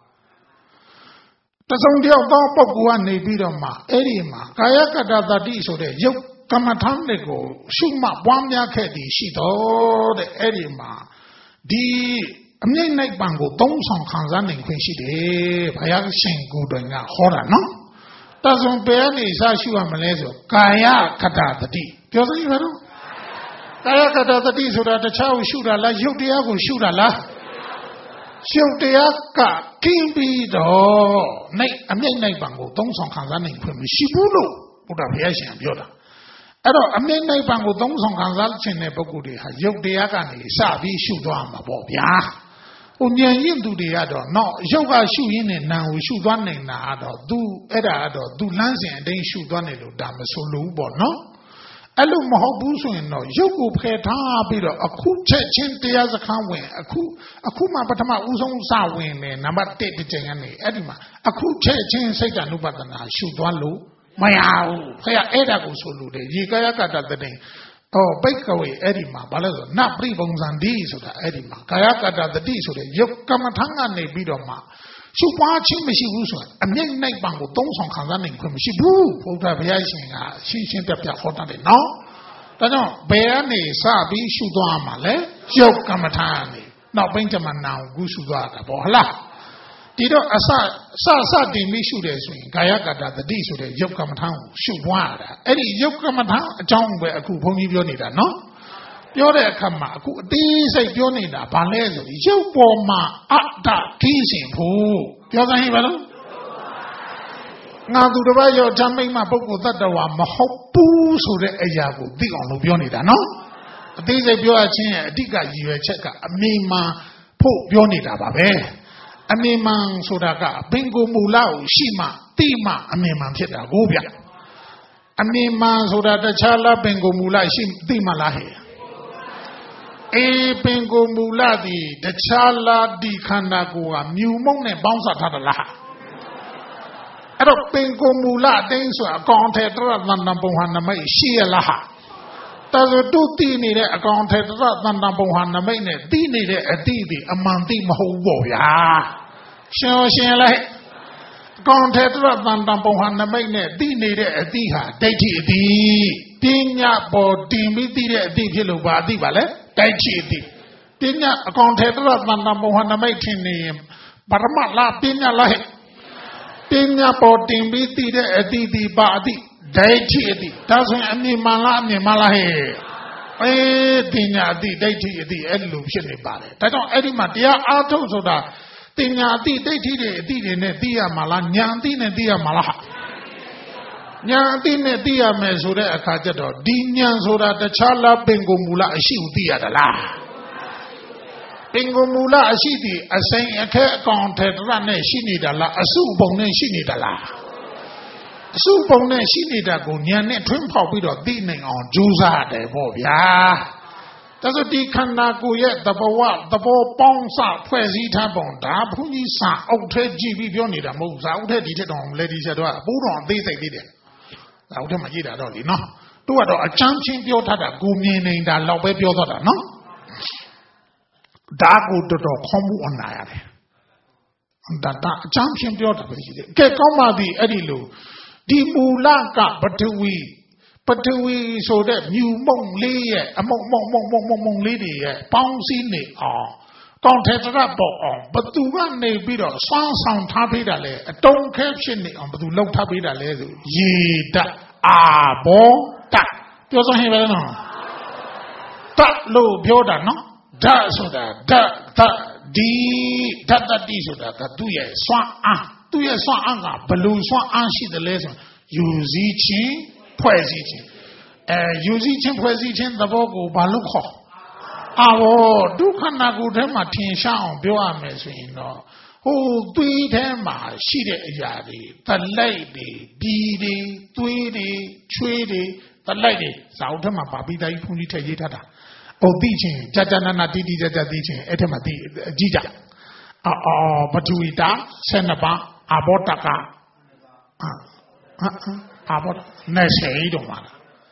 တဆုံတယောက်သောပုဂ္ဂိုလ်ကနေပြီးတော့မှအဲ့ဒီမှာကာယကတ္တသတိဆိုတဲ့ယုတ်ကမ္မထံတွေကိုရှုမှတ်ပွားများခဲ့သည်ရှိတော့တဲ့အဲ့ဒီမှာဒီအမြိတ်နိုင်ပံကိုသုံးဆောင်ခံစားနိုင်ခွင့်ရှိတယ်ဘုရားရှင်ကိုယ်တိုင်ကဟောတာနော်တဆုံပဲနေစရှုရမလဲဆိုကာယကတ္တသတိပြောစမ်းရတော့ကာယကတ္တသတိဆိုတာတခြားကိုရှုတာလားရုပ်တရားကိုရှုတာလားရုပ်တရားကကင်းပြီးတော့နိုင်အမြိတ်နိုင်ပံကိုသုံးဆောင်ခံစားနိုင်ခွင့်မရှိဘူးလို့ဘုရားဘုရားရှင်ပြောတာအဲ့တော့အမြိတ်နိုင်ပံကိုသုံးဆောင်ခံစားခြင်းတဲ့ပုဂ္ဂိုလ်တွေဟာရုပ်တရားကနေစပြီးရှုသွားမှာပေါ့ဗျာဟိုဉာဏ်ရင့်သူတွေကတော့နော်ရုပ်ကရှုရင်းနဲ့နာကိုရှုသွားနေတာတော့သူအဲ့ဒါကတော့သူလမ်းစဉ်အတိုင်းရှုသွားနေလို့ဒါမဆိုလို့ပေါ့နော်အဲ့လိုမဟုတ်ဘူးဆိုရင်တော့ရုပ်ကိုဖယ်ထားပြီးတော့အခုချက်ချင်းတရားစခန်းဝင်အခုအခုမှပထမဦးဆုံးစဝင်နေနံပါတ်တစ်တစ်ချိန်ကနေအဲ့ဒီမှာအခုချက်ချင်းစိတ်ဓာတ်နုပဒနာရှုသွားလို့မရဘူးခင်ဗျအဲ့ဒါကိုဆိုလို့လေရေကာယကတ္တတတိ Oh, Bakeaway, Edima, Balazo, Napri Bongzandi, so the Edima, Kayakata, the D, so the Yokamatanga, ne Bidoma. She watching me, she was a young night bango, don't some Kazan, she blew, Pota Biasing, she sent up the Hotani. No, no, Beane, Sabi, Shudamale, Yokamatani, now Benjamin now, Gusuga, Bola. Did Asa Sa de Mishudes, Kayakata, the D, so the Yokamatan, Shubwada, Eddie Yokamatan, John, where a Kuponi Bionida, no? Yore Kama, these a Bionida, Palezo, Yopoma, Ata, Kissing, who? Yoga Hibalo? Now to the way you're jumping my book with that one, Mahopu, so the Ayago, the on Bionida, no? These a Bioachin, Diga, you check a Mima, Po Bionida, Babe. Amemang Sodaka, Bingo Mulao, Shima, Tima, Amemang Tita, Gobia. Amemang Sodaka Chala, Bingo Mula, Shim, Tima Lahe. E Bingo Muladi, the Chala di Kandagua, New Mone, Bounce at the Laha. I don't Bingo Mula, Denso, a content rather than Nambohana, Shia Laha. Does a do dini a content rather than Nambohana, Dini, a didi, a mandim ho warrior. Show she like content rather than Nambohana, Dini, a diha, Dati di Dinya, bo Dimi, Didi, Digilu, Badi, Vale, Dati di Dinya, a content rather than Nambohana, name, but a matla, Dinya like Dinya, bo Dimi, Didi, a didi, Badi. Daiti, doesn't any malani malahe. Eh, Dinya di daiti di illusion about it. I don't any matia auto so that Dinya di daiti di ne dia malan, Yanti ne dia malaha. Yanti ne dia mesure a cajado, Dinya so that the chala bingo mula shiu dia the la. Bingo mula shidi, a saying a care content run a shini the la, a subone shini the la. Supone she need a go near net twin poppy or dealing on Juza de Bobia. Does a decanago yet the boa, the bo bonsa, Prezi Tabon, da Punisa, out trade G B Bionida moves out edited on ladies at all. Put on this I did it. Out of my gida, no. Do a champion Biota, go meaning that Lobe Biota, no? Dago the dog combo on Nayare. That champion Biota, get come the Edilu. Di Mulaka, Patui, Patui, so that new Mong Lee, a Mong Mong Mong Mong Mong Mong Lady, Bouncy Ne, or Content Rap on, but to one ne bid of Swan Sound Tapidale, a don't caption on, but to low Tapidale, ye da, ah, bo, da, Piosa Hivano. Da low Pioda, no? Da so that, da, da, di, da da di so that, do ye, Swan, ah. Do you swan anga, balloon swan anshi the lesson? Yuzi chin, poesi chin. Yuzi chin, poesi chin, the bogo baluko. Awo, do kanagu tema tin shang, bua mesino. Oh, three tema, she de yadi, the lady, didi, tweedy, tweedy, the lady, Sautama babida punita yitada. Oh, teaching, Jajanana didi jaja teaching, etema di, jija. Oh, but you eat that, Senaba. Abotaka, Abot, Nesse, don't matter.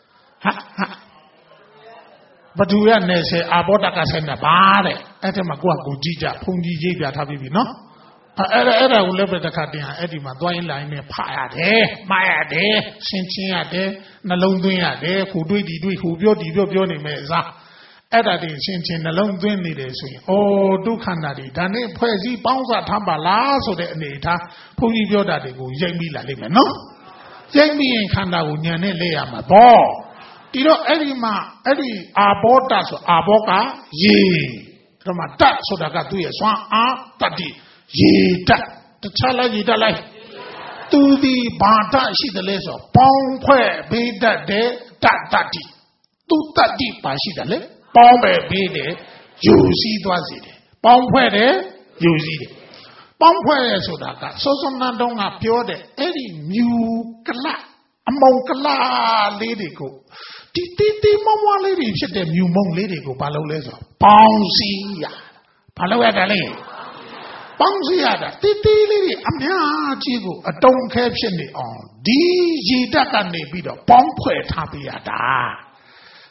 But we are Nesse, Abotaka send a body, Etemagua, Gujija, Punji Jibia Tabi, no? Era will live at the Cardia, Edima, Dwayne Line, Paya de, Maya de, Sinchia de, Nalunduia de, who do it, who built the Bioni Meza. Ada di Sinchin alone doing it. Oh, do canadi, Dane, Poesi, Bounza Tambala, so that later, Puli Yoda de go, Jamie Lalima, no? Jamie and Kanda Unyane lay a ball. Did Edima, Eddie, Abota, so Aboka, ye. From a dat, so that got to a swan, ah, tati, ye, dat, the chala yida like. To the Banta, she the lesser, Pong, where, be that day, dat, tati. To that deep, by she the left. Bombe bede, you see was it. Bombe, you see it. Bombe sodaka, so some Nandonga pure the any new kala, among kala lady go. Titi mama lady, she the new mong lady go, Paloleso. Bouncy, Palawagale. Bouncy, Titi lady, Amia Jigo, a don't caption it on. D G Daka ne be the Bombe tapiada.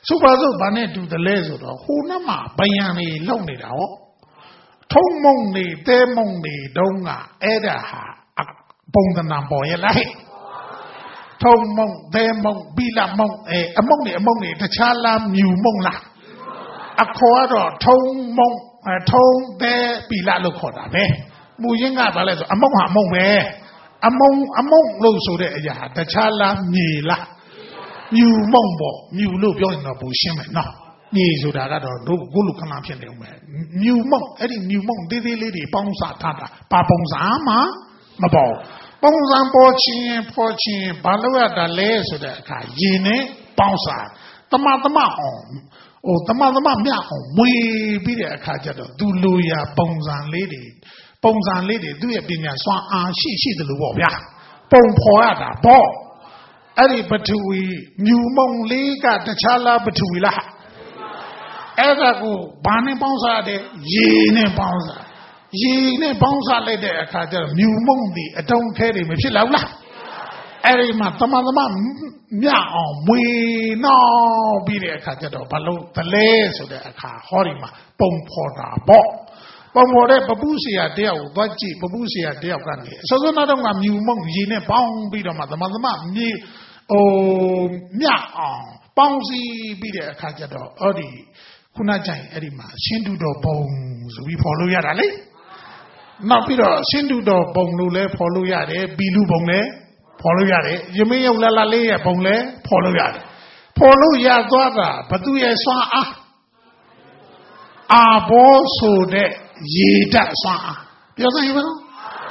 ဆိုပါစို့ဘာနဲ့တူတယ်လဲဆိုတော့ဟိုနမှာဗယံနေလုံနေတာဟောထုံမုံနေတဲမုံနေတုံးကအဲ့ဒါဟာပုံသဏ္ဍာန်ပေါ်ရဲ့လားထုံမုံတဲမုံဘီလာမုံအဲအမုံနေအမုံနေတခြားလားမြူမုံလားအခေါ်ကတော့ထုံမုံထုံတဲဘီလာလို့ခေါ်တာပဲမူရင်းကဘာလဲဆိုအမုံဟာအမုံပဲအမုံအမုံလို့ဆိုတဲ့အရာတခြားလားမြေလားမြူမုံပေါ့မြူလို့ပြောရင်တော့ဘူရှင်းမယ်နော်မြေဆိုတာကတော့တို့ကိုလူခဏဖြစ်နေဦးမယ်မြူမုံအဲ့ဒီမြူမုံသေးသေးလေးတွေပေါင်းစားထားတာပါပုံစံမှမပေါ်ပုံစံပေါ်ချင်းပေါ်ချင်းဘာလို့ရတာလဲဆိုတဲ့အခါယင်နဲ့ပေါင်းစားတမတမအောင်ဟိုတမတမမြအောင်မွေပြီးတဲ့အခါကျတော့သူလိုရာပုံစံလေးတွေပုံစံလေးတွေသူ့ရဲ့ပညာစွမ်းအားရှိရှိသလိုပေါ့ဗျာပုံဖော်ရတာပေါ့အဲ့ဒီပထဝီမြူမုံလေးကတခြားလားပထဝီလားအဲ့ဒါကိုဘာနဲ့ပေါင်းစားတဲ့ရေနဲ့ပေါင်းစားရေနဲ့ပေါင်းစားလိုက်တဲ့အခါကျတော့မြူမုံဒီအတုံးခဲတွေမဖြစ်လောက်လားအဲ့ဒီမှာတမန်တမမြအောင်မွေနောက်ပြီးတဲ့အခါကျတော့ဘာလို့တလဲဆိုတဲ့အခါဟောဒီမှာပုံဖော်တာပေါ့ပုံဖော်တဲ့ပပုစီယာတယောက်ကိုသွားကြည့်ပပုစီယာတယောက်ကနေအစောစောတော့ကမြူမုံရေနဲ့ပေါင်းပြီးတော့မှတမန်တမမြေဟိုမြအောင်ပေါင်းစီပြီးတဲ့အခါကျတော့ဟောဒီခုနကြိုင်အဲ့ဒီမှာရှင်းတူတော်ဘုံဆိုပြီးဖော်လို့ရတာလေနောက်ပြီးတော့ရှင်းတူတော်ဘုံလို့လဲဖော်လို့ရတယ်ဘီလူဘုံလဲဖော်လို့ရတယ်ရမင်းရုပ်လာလာလေးရဲ့ဘုံလဲဖော်လို့ရတယ်ဖော်လို့ရသွားတာဘသူရဲ့စွမ်းအားအာဘောဆိုတဲ့ရေဓာတ်စွမ်းအားပြောစမ်းရမလား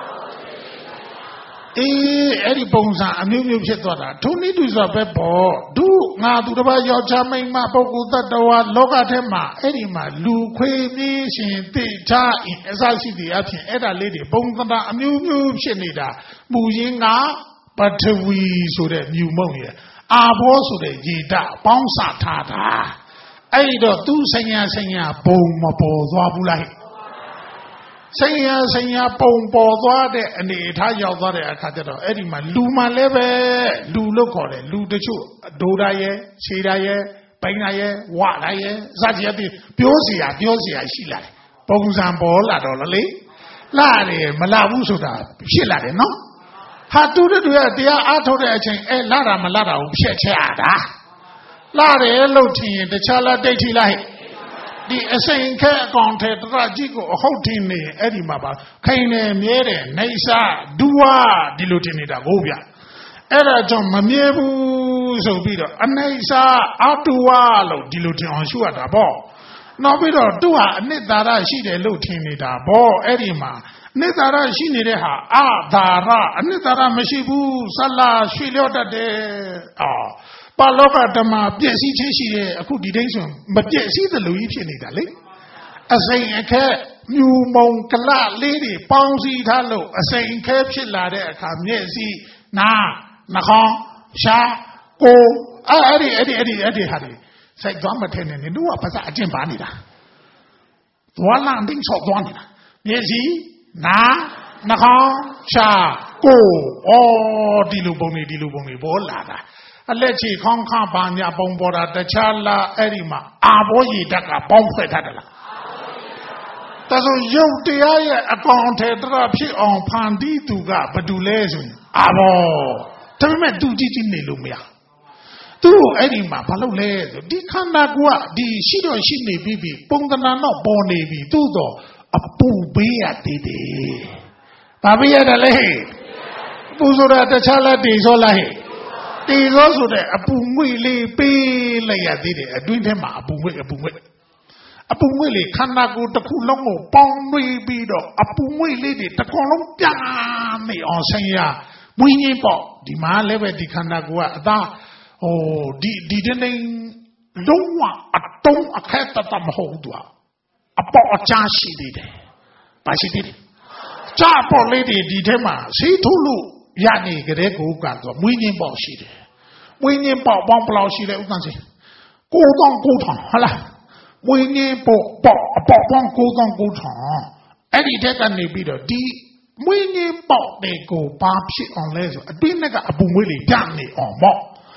အေးအဲ့ဒီပုံစံအမျိုးမျိုးဖြစ်သွားတာထုံနည်းတူစွာပဲပေါ့ဒုငါသူတစ်ပါးယောက်ျားမိန်းမပုဂ္ဂိုလ်တ attva လောကထဲမှာအဲ့ဒီမှာလူခွေပြေးရှင်တိထားအစရှိသည်အဖြစ်အဲ့ဒါလေးတွေပုံသဏ္ဍာန်အမျိုးမျိုးဖြစ်နေတာမူရင်းကပထဝီဆိုတဲ့မြူမုံရအာဘောဆိုတဲ့ရေဓာတ်ပေါင်းစထားတာအဲ့ဒီတော့သူဆညာဆညာပုံမပေါ်သွားဘူးလားဆညာဆညာပုံပေါ်သွားတဲ့အနေအထားရောက်သွားတဲ့အခါကျတော့အဲ့ဒီမှာလူမှလည်းပဲလူလို့ခေါ်တယ်လူတချို့ဒိုဒါရဲ့ခြေဒါရဲ့ပိန်ဒါရဲ့ဝဒါရဲ့စသဖြင့်ပြောเสียပြောเสียရှိလာတယ်ပုံစံပေါ်လာတော့လေလာတယ်မလာဘူးဆိုတာဖြစ်လာတယ်နော်ဟာတူတူရဲ့တရားအားထုတ်တဲ့အချိန်အဲလာတာမလာတာကိုဖြတ်ချက်ရတာလာတယ်လို့ထင်ရင်တခြားလားတိတ်ထီလိုက်ဒီအစိန်ခဲအကောင်ထဲတရကြီးကိုအဟုတ်ထင်နေအဲ့ဒီမှာပါခိုင်နေမြဲတယ်နေစာဒူဝါဒီလိုထင်နေတာကိုဗျအဲ့ဒါကြောင့်မမြဲဘူးဆိုပြီးတော့အနေစာအတူဝါလို့ဒီလိုထင်အောင်ရှုရတာပေါ့နောက်ပြီးတော့သူ့ဟာအနှစ်သာရရှိတယ်လို့ထင်နေတာပေါ့အဲ့ဒီမှာအနှစ်သာရရှိနေတဲ့ဟာအာသာရအနှစ်သာရမရှိဘူးဆလာရွှေလျော့တတ်တယ်အော်ပါလောကဓမ္မပြည့်စည်ခြင်းရှိရဲ့အခုဒီတိုင်းဆိုမပြည့်စည်သလိုကြီးဖြစ်နေတာလေအစိန်အခက်မြူမုံကလလေးတွေပေါင်းစည်းထားလို့အစိန်အခက်ဖြစ်လာတဲ့အခါမျက်စိနာနှာခေါင်းရှားကိုယ်အဲ့ဒီအဲ့ဒီအဲ့ဒီအဲ့ဒီဟာတွေစိုက်သွားမထင်နဲ့တို့ကပါစအကျင့်ပါနေတာသွားလာတင်းဆော့သွားနေတာမျက်စိနာနှာခေါင်းရှားကိုယ်အော်ဒီလိုပုံနေဒီလိုပုံနေပေါ်လာတာအလက်ချီခေါင်းခါပါညာပုံပေါ်တာတခြားလားအဲ့ဒီမှာအာဘောရည်ဓာတ်ကပေါင်းဖွဲ့ထားတယ်လားဒါဆိုရုပ်တရားရဲ့အကောင်ထဲတရဖြစ်အောင်ဖန်တီးသူကဘာတူလဲဆိုရင်အာဘောဒါပေမဲ့သူကြည့်ကြည့်နေလို့မရသူ့အဲ့ဒီမှာဘာလို့လဲဆိုဒီခန္ဓာကိုယ်ကဒီရှိတော့ရှိနေပြီပြီပုံသဏ္ဍာန်တော့ပေါ်နေပြီသူ့တော့အပူပေးရသေးတယ်ဘာပေးရတယ်လဲပူဆိုတာတခြားလားတေစောလားဟဲ့တေသောဆိုတဲ့အပူငွေ့လေးပေးလိုက်ရသေးတယ်အတွင်းထဲမှာအပူငွေ့အပူငွေ့အပူငွေ့လေးခန္ဓာကိုယ်တစ်ခုလုံးကိုပေါင်းနှွေးပြီးတော့အပူငွေ့လေးတွေတစ်ခုလုံးပြားနေအောင်ဆင်းရမွေးငင်းပေါ့ဒီမှာလည်းပဲဒီခန္ဓာကိုယ်ကအသားဟိုဒီဒီတဲ့နေလုံးဝအတုံးအခက်တတ်မဟုတ်သူအပေါ်အချားရှိသေးတယ်ပါရှိသေးတယ်ကြာပေါ်လေးတွေဒီထဲမှာစီးထုတ်လို့ရနေကြတဲ့ကိုကတော့မွေးငင်းပေါ့ရှိတယ်မွေးငင်းပေါ့ပေါင်းဘလောက်ရှိလဲဥက္ကဋ္ဌကိုတောင်းကိုထောင်ဟုတ်လားမွေးငင်းပေါ့ပေါ့အပေါ့ပေါင်းကိုတောင်းကိုထောင်အဲ့ဒီတက်ကနေပြီးတော့ဒီမွေးငင်းပေါ့တွေကိုပါဖြစ်အောင်လဲဆိုအတွင်းကအပူငွေ့တွေပြနေအောင်ပေါ့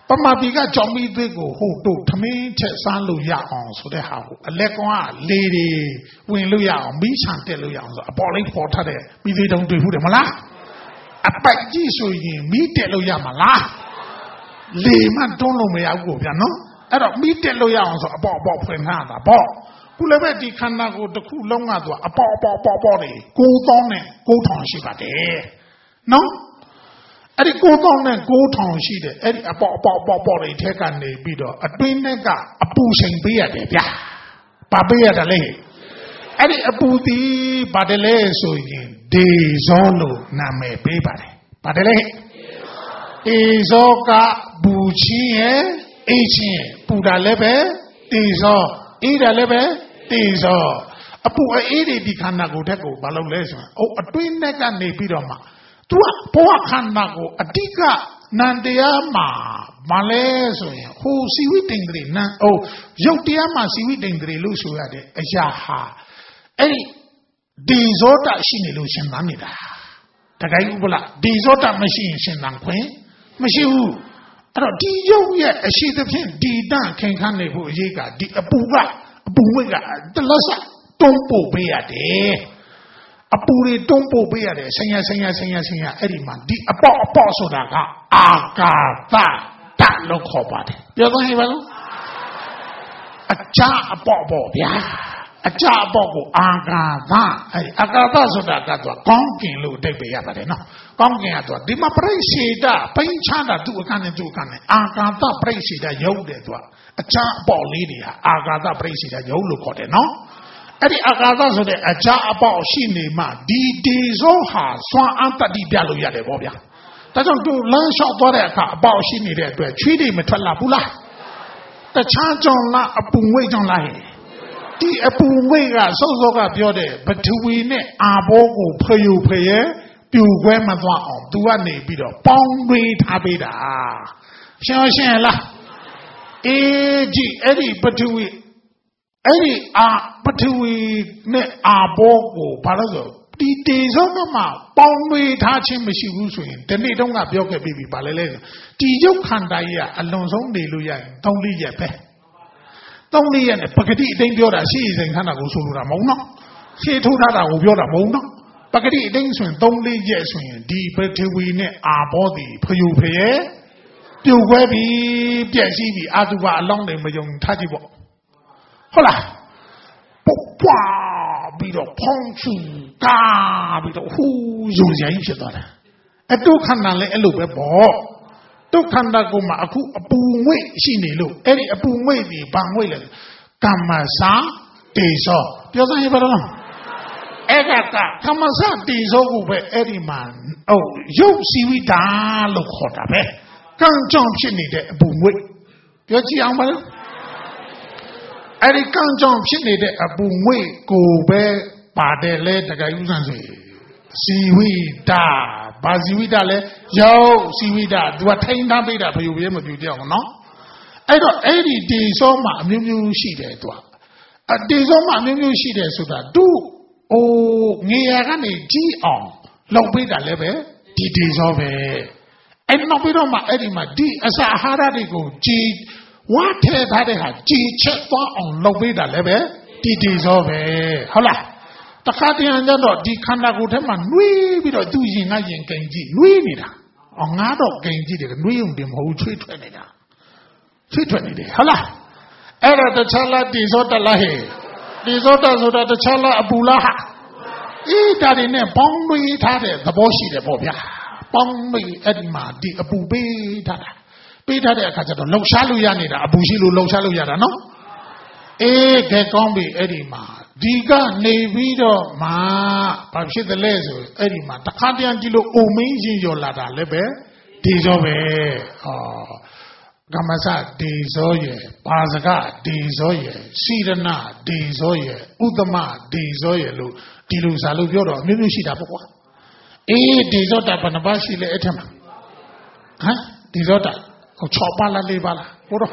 ပမာပီကကြောင်မီသေးကိုဟိုတို့ထမင်းချက်စားလို့ရအောင်ဆိုတဲ့ဟာကိုအလက်ကောင်ကလေတွေဝင်လို့ရအောင်မီးချန်တက်လို့ရအောင်ဆိုအပေါ်လေးပေါ်ထတဲ့မိသေးတုံးတွေ့ဘူးတယ်မလားအပိုက်ကြီးဆိုရင်မီးတက်လို့ရမှာလားလေမှတွန်းလို့မရဘူးဗျာနော်အဲ့တော့မီးတက်လို့ရအောင်ဆိုအပေါ်အပေါ်ဖွင့်ထားတာပေါ့ခုလည်းပဲဒီခန္ဓာကိုယ်တစ်ခုလုံးကသူအပေါ်အပေါ်ပေါ်ပေါ်တွေကိုးသောင်းနဲ့ကိုးထောင်ရှိပါတယ်နော်အဲ့ဒီကိုးသောင်းနဲ့ကိုးထောင်ရှိတယ်အဲ့ဒီအပေါ်အပေါ်ပေါ်ပေါ်တွေထဲကနေပြီးတော့အတွင်းထဲကအပူချိန်ပေးရတယ်ဗျာဘာပေးရတယ်လဲအဲ့ဒီအပူသည်ဘာတယ်လဲဆိုရင်ဒေဇောလို့နာမည်ပေးပါတယ်ဘာတယ်လဲဒေဇောကဘူချင်းရဲ့အေးချင်းရဲ့ပူတာလည်းပဲဒေဇောအေးတာလည်းပဲဒေဇောအပူအေးတွေဒီခန္ဓာကိုယ်ထက်ကိုဘာလို့လဲဆိုရင်အိုအတွင်းထဲကနေပြီးတော့မှသူကဘောခန္ဓာကိုအတိကနန္တရားမှာမလဲဆိုရင်ဟိုစီဝိတ္တိန်တွေနန်းအိုရုပ်တရားမှာစီဝိတ္တိန်တွေလို့ဆိုရတဲ့အရာဟာအဲ့ဒီဒီဇောတရှိနေလို့ရှင်သန်နေတာတကယ်ဥပလားဒီဇောတမရှိရင်ရှင်သန်ခွင့်မရှိဘူးအဲ့တော့ဒီရုပ်ရဲ့အရှိသဖြင့်ဒီတခင်ခန့်နေဖို့အရေးကဒီအပူကအပူဝိတ်ကတလဆတုံးပို့ပေးရတယ်အပူတွေတွန်းပို့ပေးရတယ်ဆင်ရဆင်ရဆင်ရဆင်ရအဲ့ဒီမှာဒီအပေါ့အပေါ့ဆိုတာကအာကာသတလို့ခေါ်ပါတယ်ပြောသဟိပါလို့အကြအပေါ့ပေါ့ဗျာအကြအပေါ့ကိုအာကာသအဲ့ဒီအာကာသဆိုတာကတော့ကောင်းကင်လို့အဓိပ္ပာယ်ရပါတယ်နော်ကောင်းကင်ကတော့ဒီမှာပြိစေတပိန်းချတာသူ့အခန်းနဲ့သူ့အခန်းနဲ့အာကာသပြိစေတရုပ်တယ်သူကအကြအပေါ့လေးတွေဟာအာကာသပြိစေတရုပ်လို့ခေါ်တယ်နော်အဲ့ဒီအာကာသဆိုတဲ့အကြအပေါက်ရှိနေမှဒီဒေဇောဟာစွမ်းအားတတိပြလို့ရတယ်ပေါ့ဗျာဒါကြောင့်သူလမ်းလျှောက်သွားတဲ့အခါအပေါက်ရှိနေတဲ့အတွက်ချွေးတွေမထွက်လာဘူးလားတခြားကြောင့်လားအပူငွေ့ကြောင့်လားဒီအပူငွေ့ကစောစောကပြောတဲ့ပထဝီနဲ့အာဘောကိုဖယုဖယပြူခွဲမသွားအောင်သူကနေပြီးတော့ပေါင်းပေးထားပေးတာရှင်းရှင်းလားအေးကြည့်အဲ့ဒီပထဝီအဲ့ဒီအာပထဝီနဲ့အာဘောကိုဘာလို့ဆိုဒီတေဇောကမှပေါင်းမေးထားခြင်းမရှိဘူးဆိုရင်ဒီနေ့တုန်းကပြောခဲ့ပြီးပြီဘာလဲလဲဒီရုပ်ခန္ဓာကြီးကအလွန်ဆုံးနေလို့ရရင်သုံးလေးရက်ပဲသုံးလေးရက်နဲ့ပဂတိအတိုင်းပြောတာရှိစိန်ခန္ဓာကိုဆိုလိုတာမဟုတ်နော်ရှေ့ထိုးထားတာကိုပြောတာမဟုတ်နော်ပဂတိအတိုင်းဆိုရင်သုံးလေးရက်ဆိုရင်ဒီပထဝီနဲ့အာဘောဒီဖယုဖယပြုတ်ခွဲပြီးပြည့်စည်ပြီးအာတုဘအလောင်းတွေမယုံထားကြည့်ပေါ့ဟုတ်လားပုတ်ပွားပြီးတော့ဖောင်းချူကားပြီးတော့ဟူးယုံစရာကြီးဖြစ်သွားတယ်အတုခန္ဓာလည်းအဲ့လိုပဲပေါ့ဒုက္ခန္တာကိုမှအခုအပူငွေ့ရှိနေလို့အဲ့ဒီအပူငွေ့ဒီဘာငွေ့လဲကမ္မစာတေဇောပြောစမ်းရပါတော့အဲ့ကကကမ္မစာတေဇောကိုပဲအဲ့ဒီမှာဟိုရုပ်စီဝိတာလို့ခေါ်တာပဲကံကြောင့်ဖြစ်နေတဲ့အပူငွေ့ပြောကြည့်အောင်ပါလားအဲ့ဒီကံကြောင့်ဖြစ်နေတဲ့အပူငွေ့ကိုပဲပါတယ်လေတကယ်ဥစ္စာဆိုစီဝိတာဘာစီဝိတာလဲရောက်စီဝိတာသူကထိန်းထားပေးတာဘယ်လိုပဲမပြူကြောက်နော်အဲ့တော့အဲ့ဒီတေဇောမှာအမျိုးမျိုးရှိတယ်သူကအတေဇောမှာအမျိုးမျိုးရှိတယ်ဆိုတာသူ့ဟိုငေရကနေကြီးအောင်လုပ်ပေးတာလည်းပဲဒီတေဇောပဲအဲ့နောက်ပြီးတော့မှအဲ့ဒီမှာဒီအစာအာဟာရတွေကိုကြီးဝါထဲထားတဲ့ဟာကြည်ချက်သွားအောင်လုပ်ပေးတာလည်းပဲဒီတေဇောပဲဟုတ်လားတခါတည်းကျတော့ဒီခန္ဓာကိုယ်ထဲမှာနှွေးပြီးတော့သူ့ရင်ကရင်ကိန်ကြည့်နှွေးနေတာအော်ငါတော့ကိန်ကြည့်တယ်နှွေးုံတင်မဟုတ်ချွေးထွက်နေတာချွေးထွက်နေတယ်ဟုတ်လားအဲ့တော့တခြားလားတေဇောတလားဟဲ့တေဇောတဆိုတာတခြားလားအပူလားဟာအေးဒါတွေနဲ့ပေါင်းနှွေးထားတဲ့သဘောရှိတယ်ပေါ့ဗျာပေါင်းနှွေးအဲ့ဒီမှာဒီအပူပေးထားတာပေးထားတဲ့အခါကျတော့လှုပ်ရှားလို့ရနေတာအပူရှိလို့လှုပ်ရှားလို့ရတာနော်အေးကဲကောင်းပြီအဲ့ဒီမှာဒီကနေပြီးတော့မှဘာဖြစ်တယ်လဲဆိုအဲ့ဒီမှာတခါတည်းကြည့်လို့အိုမင်းရင်ရောလာတာလည်းပဲဒေဇောပဲဟောကမ္မစဒေဇောရဲ့ပါစကဒေဇောရဲ့စိရဏဒေဇောရဲ့ဥဒ္ဓမဒေဇောရဲ့လို့ဒီလိုစာလို့ပြောတော့အမျိုးမျိုးရှိတာပေါ့ကွာအေးဒေဇောတာဘယ်နှပါရှိလဲအဲ့ထက်မှာဟမ်ဒေဇောတာဟို၆ပါးလား၄ပါးလားဟိုတော့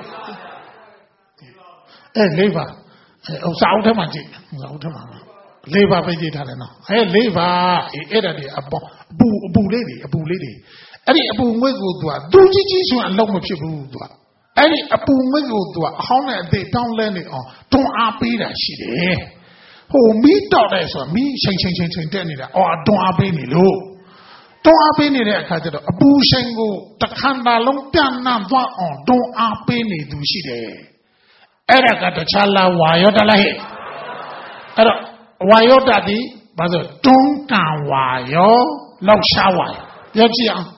အဲ၄ပါးဟိုစာအုပ်ထဲမှာကြည့်စာအုပ်ထဲမှာ၄ပါးပဲကြည့်ထားတယ်နော်အဲ၄ပါးအေးအဲ့ဒါတွေအပေါ်အပူအပူလေးတွေအပူလေးတွေ any a boom with good, do you and long of your any a boom with good, how they don't learn it on, don't obey that shit. Oh, me daughters or me, ching ching ching ching, or don't obey me low. Don't obey me there, Kato, a boo shango, the kanda long down now, don't obey me, do she there. Era got the chala, why you're the why you're daddy, but don't can why you're low shower. Yes,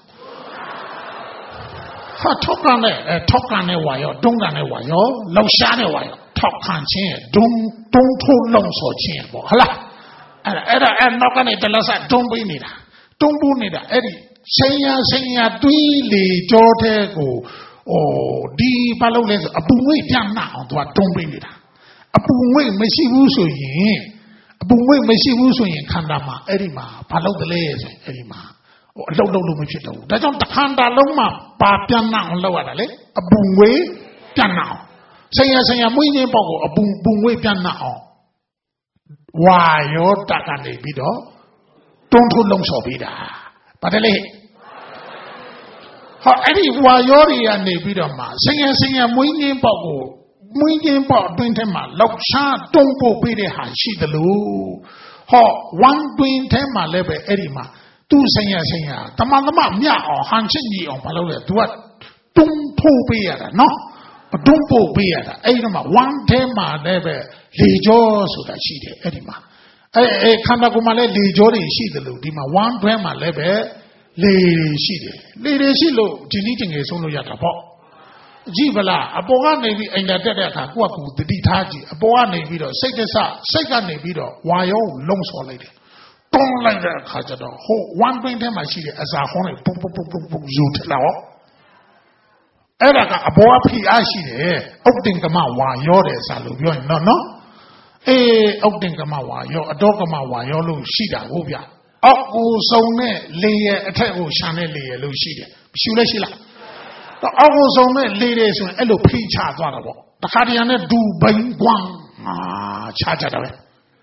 talk on it, talk on it, why you're don't on it, why you're low shadow, why talk on chain, don't don't hold long so chain. Hola, and not on it, the last don't be neither. Don't be neither. Eddie, Senya Senya, Dwelly, Jordan, or D. Baloles, a boom down now, don't be neither. A boom may see Wusu yin. A boom may see Wusu yin Kandama, Edima, Palo the Lays, Edima. Low low low, that's on the Kanda Loma, Papian now, lower the leg, a boom way, pian now. Senya Senya, Winnie Bogo, a boom boom way, pian now. Why, you're that and a bido? Don't hold long so bida. But a lay. How any Wayori and a bidoma, Senya Senya, Winnie Bogo, Winnie Bogo, Bintema, Loksha, don't go biddy, she the loo. How one twin tema lebe Edima. Two Senya Senya, the Mandama Mia or Hanchini on Palola, do what? Don't pull beer, no? But don't pull beer. Edima, one tema never lejo so that she did Edima. A Kandagumale lejori she the Ludima, one grandma lebe, lady she did. Lady she lo, deleting a solo yatapo. Jivala, a boa navy and the dead Kaku, the detaji, a boa navy, say this up, second navy, why oh, long so lady. Don't like that, Kajado. One bring them, I see it as a honey, boom, boom, boom, boom, boom, zoot now. Eraka, a boa P. I see it. Oakdingama, why you're there, Salu, no, no. Eh, Oakdingama, you're a dogama, you're Lu Shida, Wubia. Oh, so ne, lay a table, Shane, lay a Lucida. Shula Shila. The also ne, ladies, and Elo P. Charge, the Kadiana do bang guang. Ah, charge it.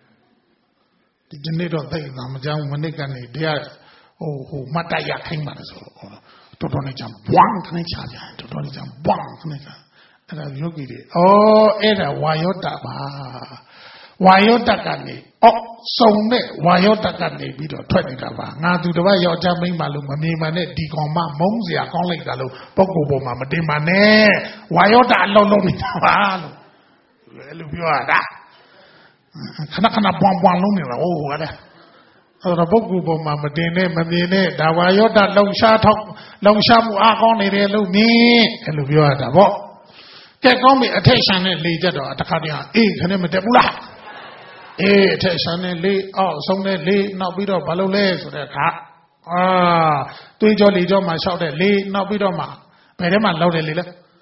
The NATO thing, Namajam, Manikani, dear, oh, Mataya came at us. To Tony Jam, one Kanicha, to Tony Jam, one Kanika. And I look at it. Oh, Ada, Wayota, Wayota Gani. Oh, so ne, Wayota Gani, Bido, twenty Gava. Now to the way you're jamming Maluma, Mane, Dicoma, Monzia, calling Galo, Poco, Mamma, Demane, Wayota, Lolo, Mitavalo. Well, you are that. Kanakana bomb one lumin, oh, what a book of Mamma Dene, Mamine, Dawayota, long shot, long shamu, Akon, Elumi, Eluviota, what? Take on me attention and lead at the Kadia, eh, Kanemate, eh, attention and lead, oh, some lead, not bit of Balole, so that cat. Ah, do you jolly John, my shout at lead, not bit of ma. Pedema loaded little.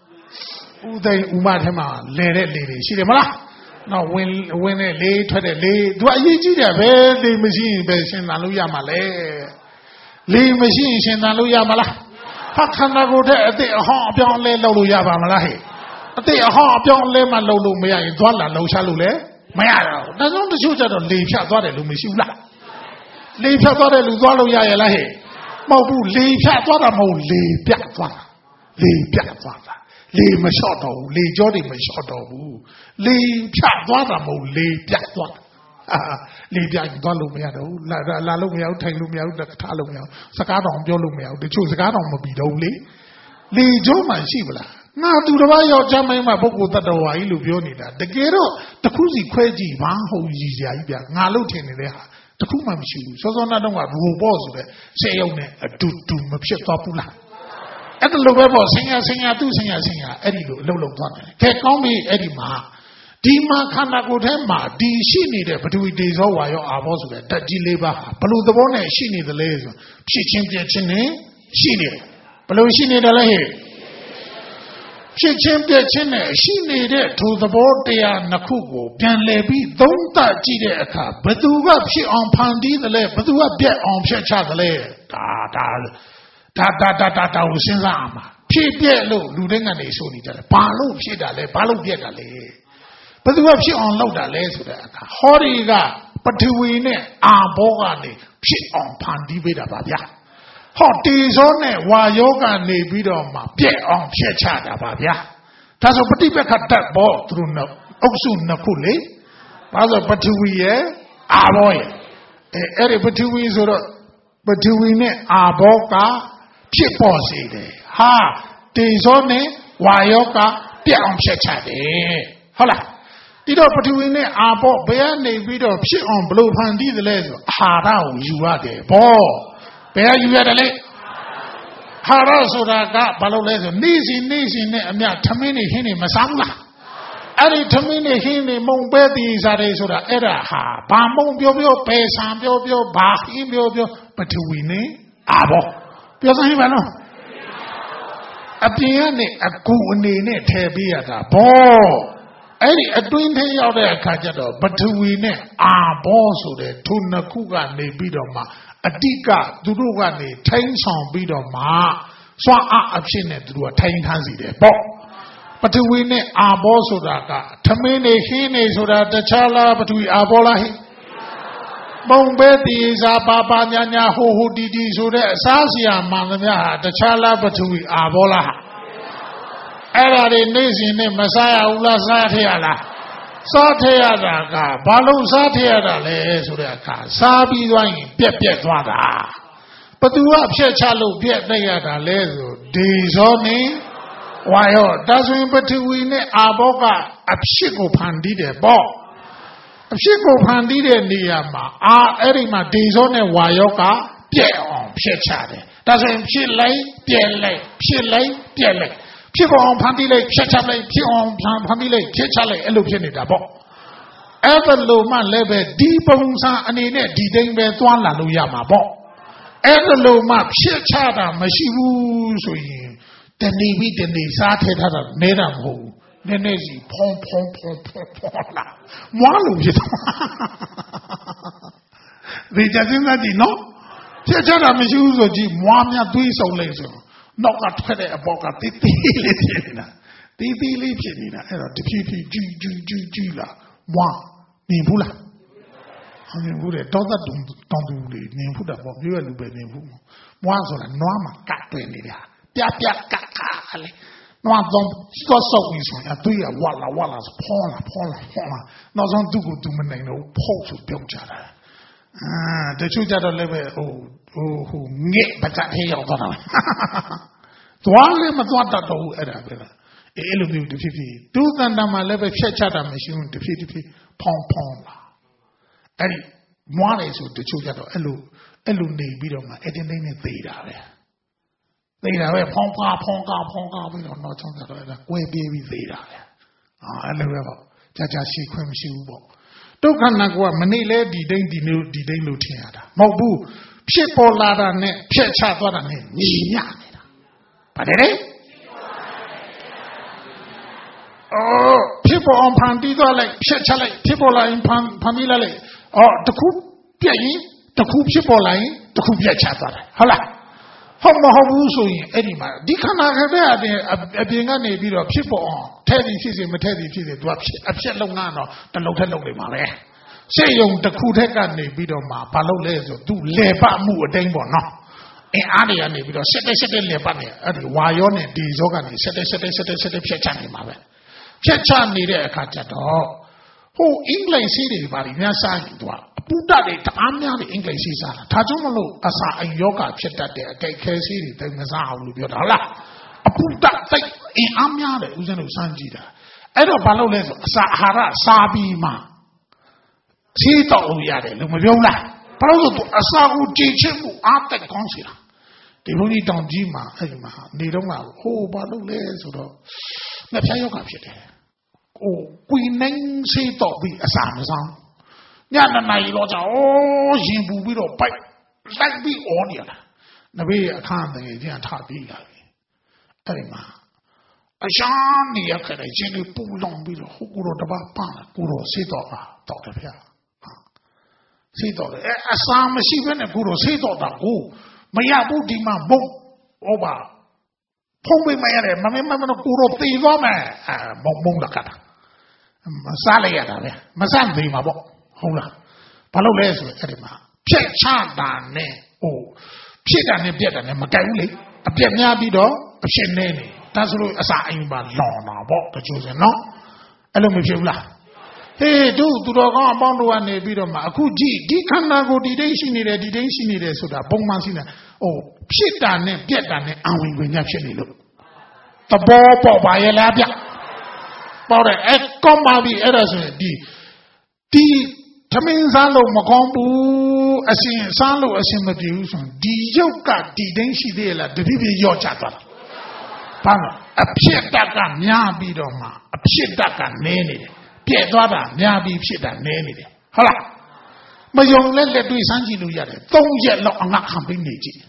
Uday Umatema, lady, lady, she demala. No, when when a lay to the lay, do I eat a very machine based in Aluya Malay? Lay machines in Aluya Mala. How can I go there at the hop on lay Loluya Malahi? At the hop on lay Malolu Maya in Dwala Lo Shalule? Maya, that's not the shooter of Leave Shatwa Lumishula. Leave Shatwa Luzalo Yalahe. Mobu leave Shatwa Mo leave Piatwa. Leave Piatwa. Leave Mashoto, leave Jody Mashoto, leave Chatwamo, leave Piatwa. Leave Yagolumia, La Lumia, Telumia, the Talumia, Sakadon, Jolumia, the two Sakadon will be only. Leave Joma Shibla. Now to the way you're jamming my book with the Wailu Bionida, the Gero, the Kuzi Queji, Manho Yizia, Nalutin in there, the Kumam shoes, so on another one who was there, say on a do to Mapshapula. At the low level, singer, singer, two singer, singer, Eddie, low, low, take on me, Eddie Ma. Dima Kana Gotema, D. She needed, but we days all while I was with that D. Labor. Below the one, she needed the laser. She changed the chin, she needed. Below she needed a hair. She changed the chin, she needed to the board there, Nakugo, Pian Lebi, don't touch it, but do up she on Pandi the lay, but do up get on Checha the lay. Da da. Da da da da da Usinama. Pia low, Luding and a Sony, Palo, Pidale, Palo Pietale. But the web she on load that lays with that. Horiga, but to win it, ah, Bogani, she on Pandi Vida Babia. ဟောတေဇောနဲ့ဝါယောကနေပြီးတော့မှပြက်အောင်ဖျက်ချတာပါဗျာဒါဆိုပฏิပက္ခတတ်ပေါ့သူတို့နှစ်အုပ်စုနှစ်ခုလေဘာလို့ပထဝီရဲ့အာဘောရဲ့အဲအဲ့ဒီပထဝီဆိုတော့ပထဝီနဲ့အာဘောကဖြစ်ပေါ်စေတယ်ဟာတေဇောနဲ့ဝါယောကပြက်အောင်ဖျက်ချတယ်ဟုတ်လားဒီတော့ပထဝီနဲ့အာဘောဘယ်ကနေပြီးတော့ဖြစ်အောင်ဘလို့ဖန်တီးသလဲဆိုအာဟာရကိုယူရတယ်ပေါ့ဘယ်ယူရတယ်လဲဟာရဆိုတာကဘာလို့လဲဆိုနေ့စဉ်နေ့စဉ်နဲ့အမြထမင်းနေဟင်းနေမစားဘူးလားအဲ့ဒီထမင်းနေဟင်းနေမုံပဲတီးစားတယ်ဆိုတာအဲ့ဒါဟာဘာမုံပြောပြောပယ်ဆံပြောပြောဘာဟင်းပြောပြောပထဝီနဲ့အာဘောပြောစမ်းပါနော်အပြင်ကနေအကူအနေနဲ့ထည့်ပေးရတာဘောအဲ့ဒီအတွင်းထဲရောက်တဲ့အခါကျတော့ပထဝီနဲ့အာဘောဆိုတဲ့ထိုနှစ်ခုကနေပြီးတော့မှအတိကသူတို့ကနေထိန်းဆောင်ပြီးတော့မှစွမ်းအားအဖြစ်နဲ့သူတို့ကထိန်းထားစီတယ်ပေါ့ပထဝီနဲ့အာဘောဆိုတာကထမင်းနေခင်းနေဆိုတာတခြားလားပထဝီအာဘောလားဟိမုံပဲတီစားပါပါညာညာဟိုဟိုတီတီဆိုတဲ့အစားစရာမှန်သမျှဟာတခြားလားပထဝီအာဘောလားအဲ့ဒါတွေနေ့စဉ်နဲ့မစားရဘူးလားစားထရလားစားထရတာကဘာလို့စားထရတာလဲဆိုတဲ့အခါစားပြီးသွားရင်ပြက်ပြက်သွားတာဘသူကဖြက်ချလို့ပြက်တတ်ရတာလဲဆိုဒေဇောနေဝါယောဒါဆိုရင်ပထဝီနဲ့အာဘောကအဖြစ်ကိုဖန်တီးတယ်ပေါ့အဖြစ်ကိုဖန်တီးတဲ့နေရာမှာအာအဲ့ဒီမှာဒေဇောနဲ့ဝါယောကပြက်အောင်ဖြက်ချတယ်ဒါဆိုရင်ဖြစ်လိုက်ပြက်လိုက်ဖြစ်လိုက်ပြက်လိုက်ဖြစ်အောင်ဖန်တီးလိုက်ဖြတ်ချလိုက်ဖြစ်အောင်ဖန်တီးလိုက်ဖြတ်ချလိုက်အဲ့လိုဖြစ်နေတာပေါ့အဲ့ဒါလို့မှလည်းပဲဒီပုံစံအနေနဲ့ဒီတိုင်းပဲသွားလာလို့ရမှာပေါ့အဲ့ဒါလို့မှဖြစ်ချတာမရှိဘူးဆိုရင်တဏီပြီးတဏီစားထဲထားတာနေတာမဟုတ်ဘူးနည်းနည်းစီဖုံးဖုံးဖုံးဖုံးဖုံးလာမွားလို့ဖြစ်သွားဒီကြစဉ်းစားကြည့်နော်ဖြစ်ချတာမရှိဘူးဆိုကြည့်မွားများတွေးဆုံလိုက်ဆိုနောက်ကထွက်တဲ့အပေါက်ကတီးတီးလေးဖြစ်နေတာတီးတီးလေးဖြစ်နေတာအဲ့တော့တဖြည်းဖြည်းကျူးကျူးကျူးကျူးလာမွားမြင်ဘူးလားမြင်ဘူးလေတောသက်တုံတောင်သူလေးမြင်ဘူးတာပေါ့မြို့ရလူပဲမြင်ဘူးမွားဆိုတာနွားမှာကတ်တွင်နေတာပြပြကတ်ကတ်လေနွားတော့စောစောပြီးဆိုရင်အတွေ့ရဝါလာဝါလာဖောလာဖောလာဖောလာနောက်ဆုံးသူ့ကိုသူမနိုင်တော့ဖို့ဆိုပြုတ်ကြတာအာတချို့ကြတော့လည်းပဲဟိုဟိုဟိုငဲ့ပကြတ်ဟဲရောက်သွားတာသွားလည်းမသွားတတ်တော့ဘူးအဲ့ဒါပဲအဲ့လိုမျိုးတဖြည်းဖြည်းဒုသန္တာမှာလည်းပဲဖြတ်ချတာမရှိဘူးတဖြည်းဖြည်းဖောင်းဖောင်းလာအဲ့ဒီမွားတယ်ဆိုတချို့ကြတော့အဲ့လိုအဲ့လိုနေပြီးတော့မှအဲ့ဒီနေနဲ့သေတာပဲသေတာပဲဖောင်းကားဖောင်းကားဖောင်းကားပြီးတော့နောက်ဆုံးကြတော့အဲ့ဒါကွဲပြေးပြီးသေတာပဲအာအဲ့လိုပဲပေါ့ကြာကြာရှိခွင့်မရှိဘူးပေါ့ဒုက္ခနာကမနေလဲဒီတိုင်းဒီမျိုးဒီတိုင်းလို့ထင်ရတာမဟုတ်ဘူးဖြစ်ပေါ်လာတာနဲ့ဖြက်ချသွားတာနဲ့ညီမျှနေတာပါတယ်လေအော်ဖြစ်ပေါ်အောင်ဖန်တီးသွားလိုက်ဖြက်ချလိုက်ဖြစ်ပေါ်လာရင်ဖန်ဖန်ပြီးလိုက်လိုက်အော်တခုပြက်ရင်တခုဖြစ်ပေါ်လာရင်တခုပြက်ချသွားတယ်ဟုတ်လားဟုတ်မဟုတ်ဘူးဆိုရင်အဲ့ဒီမှာဒီခန္ဓာကလေးအပြင်အပြင်ကနေပြီးတော့ဖြစ်ပေါ်အောင်ထဲသည်ဖြစ်စေမထဲသည်ဖြစ်စေသူကဖြစ်အဖြစ်လုံငါတော့တလုံးထက်လုံးနေမှာပဲစေယုံတစ်ခုထက်ကနေပြီးတော့မှဘာလို့လဲဆိုသူလေပတ်မှုအတိုင်းပေါ့နော်အင်းအားတွေကနေပြီးတော့ဆက်တက်ဆက်တက်လေပတ်နေအဲ့ဒီဝါရောနဲ့ဒီဇောကနေဆက်တက်ဆက်တက်ဆက်တက်ဆက်တက်ဖြတ်ချနေမှာပဲဖြတ်ချနေတဲ့အခါကျတော့ဟိုအင်္ဂလိပ်စီးတွေပါလိများစားရင်သူကအပူတတ်တွေတအားများတယ်အင်္ဂလိပ်စီးစားတာဒါကြောင့်မလို့အစာအိမ်ယောဂဖြစ်တတ်တဲ့အကြိုက်ခဲစီးတွေတိတ်မစားအောင်လို့ပြောတာဟုတ်လားအပူတတ်တိတ်အင်အားများတယ်ဦးဇင်းတို့စမ်းကြည့်တာအဲ့တော့ဘာလို့လဲဆိုအစာအာဟာရစားပြီးမှစီးတော့လို့ရတယ်လို့မပြောလားဘာလို့လဲဆိုအစာကိုကြည်ချစ်မှုအားတက်ကောင်းစီလားဒီဘုန်းကြီးတောင်ကြီးမှာအဲ့ဒီမှာနေတော့ကဟိုဘာလို့လဲဆိုတော့ငါဖျားယောဂဖြစ်တယ်ဟိုကွေနိုင်စီးတော့ပြီးအစာမစားညနေနိုင်တော့ကြောရင်ပူပြီးတော့ပိုက်လိုက်ပြီးအော်နေရတာနဘေးအခန်းတည်းကျန်ထပြီးလာပြီအဲ့ဒီမှာအရှားနေရခဲ့တဲ့ရှင်လေးပူလောင်ပြီးတော့ဟိုကိုတော့တပတ်ပန်းကိုတော့စီးတော့တာတော့တယ်ဗျာစီးတော့တယ်အစာမရှိဘဲနဲ့ကိုတော့စီးတော့တာကိုမရဘူးဒီမှာဘုံဟောပါဖုံးပေးမရတယ်မမမမကိုတော့တေသွားမယ်အဲမုံမုံလာကတာမစားလိုက်ရတာပဲမစားသေးမှာပေါ့ဟုတ်လားဘာလို့လဲဆိုတော့အဲ့ဒီမှာဖြက်ချတာနဲ့ဟိုဖြစ်တာနဲ့ပြက်တာနဲ့မကြိုက်ဘူးလေအပြက်များပြီးတော့အဖြစ်နေနေဒါဆိုလို့အစာအိမ်ပါလောင်တာပေါ့တချို့ဆိုနော်အဲ့လိုမဖြစ်ဘူးလားဟေးတို့သူတော်ကောင်းအပေါင်းတို့ကနေပြီးတော့မှအခုကြည့်ဒီခန္ဓာကိုယ်ဒီတိုင်းရှိနေတယ်ဒီတိုင်းရှိနေတယ်ဆိုတာပုံမှန်ရှိနေဟိုဖြစ်တာနဲ့ပြက်တာနဲ့အဝင်ဝင်ညဖြစ်နေလို့သဘောပေါက်ပါရဲ့လားဗျပေါ့တယ်အဲ့ကောင်းပါပြီအဲ့ဒါဆိုရင်ဒီဒီသမင်းစားလို့မကောင်းဘူးအရှင်စားလို့အရှင်မပြေဘူးဆိုရင်ဒီရုပ်ကဒီတိုင်းရှိသေးလားတပိပိရော့ချသွားတာဘာလို့အဖြစ်တတ်ကများပြီးတော့မှအဖြစ်တတ်ကနည်းနေတယ်ပြည့်သွားတာများပြီးဖြစ်တာနည်းနေတယ်ဟုတ်လားမယုံလက်လက်တွေ့စမ်းကြည့်လို့ရတယ်သုံးရက်လောက်အငတ်ခံပြီးနေကြည့်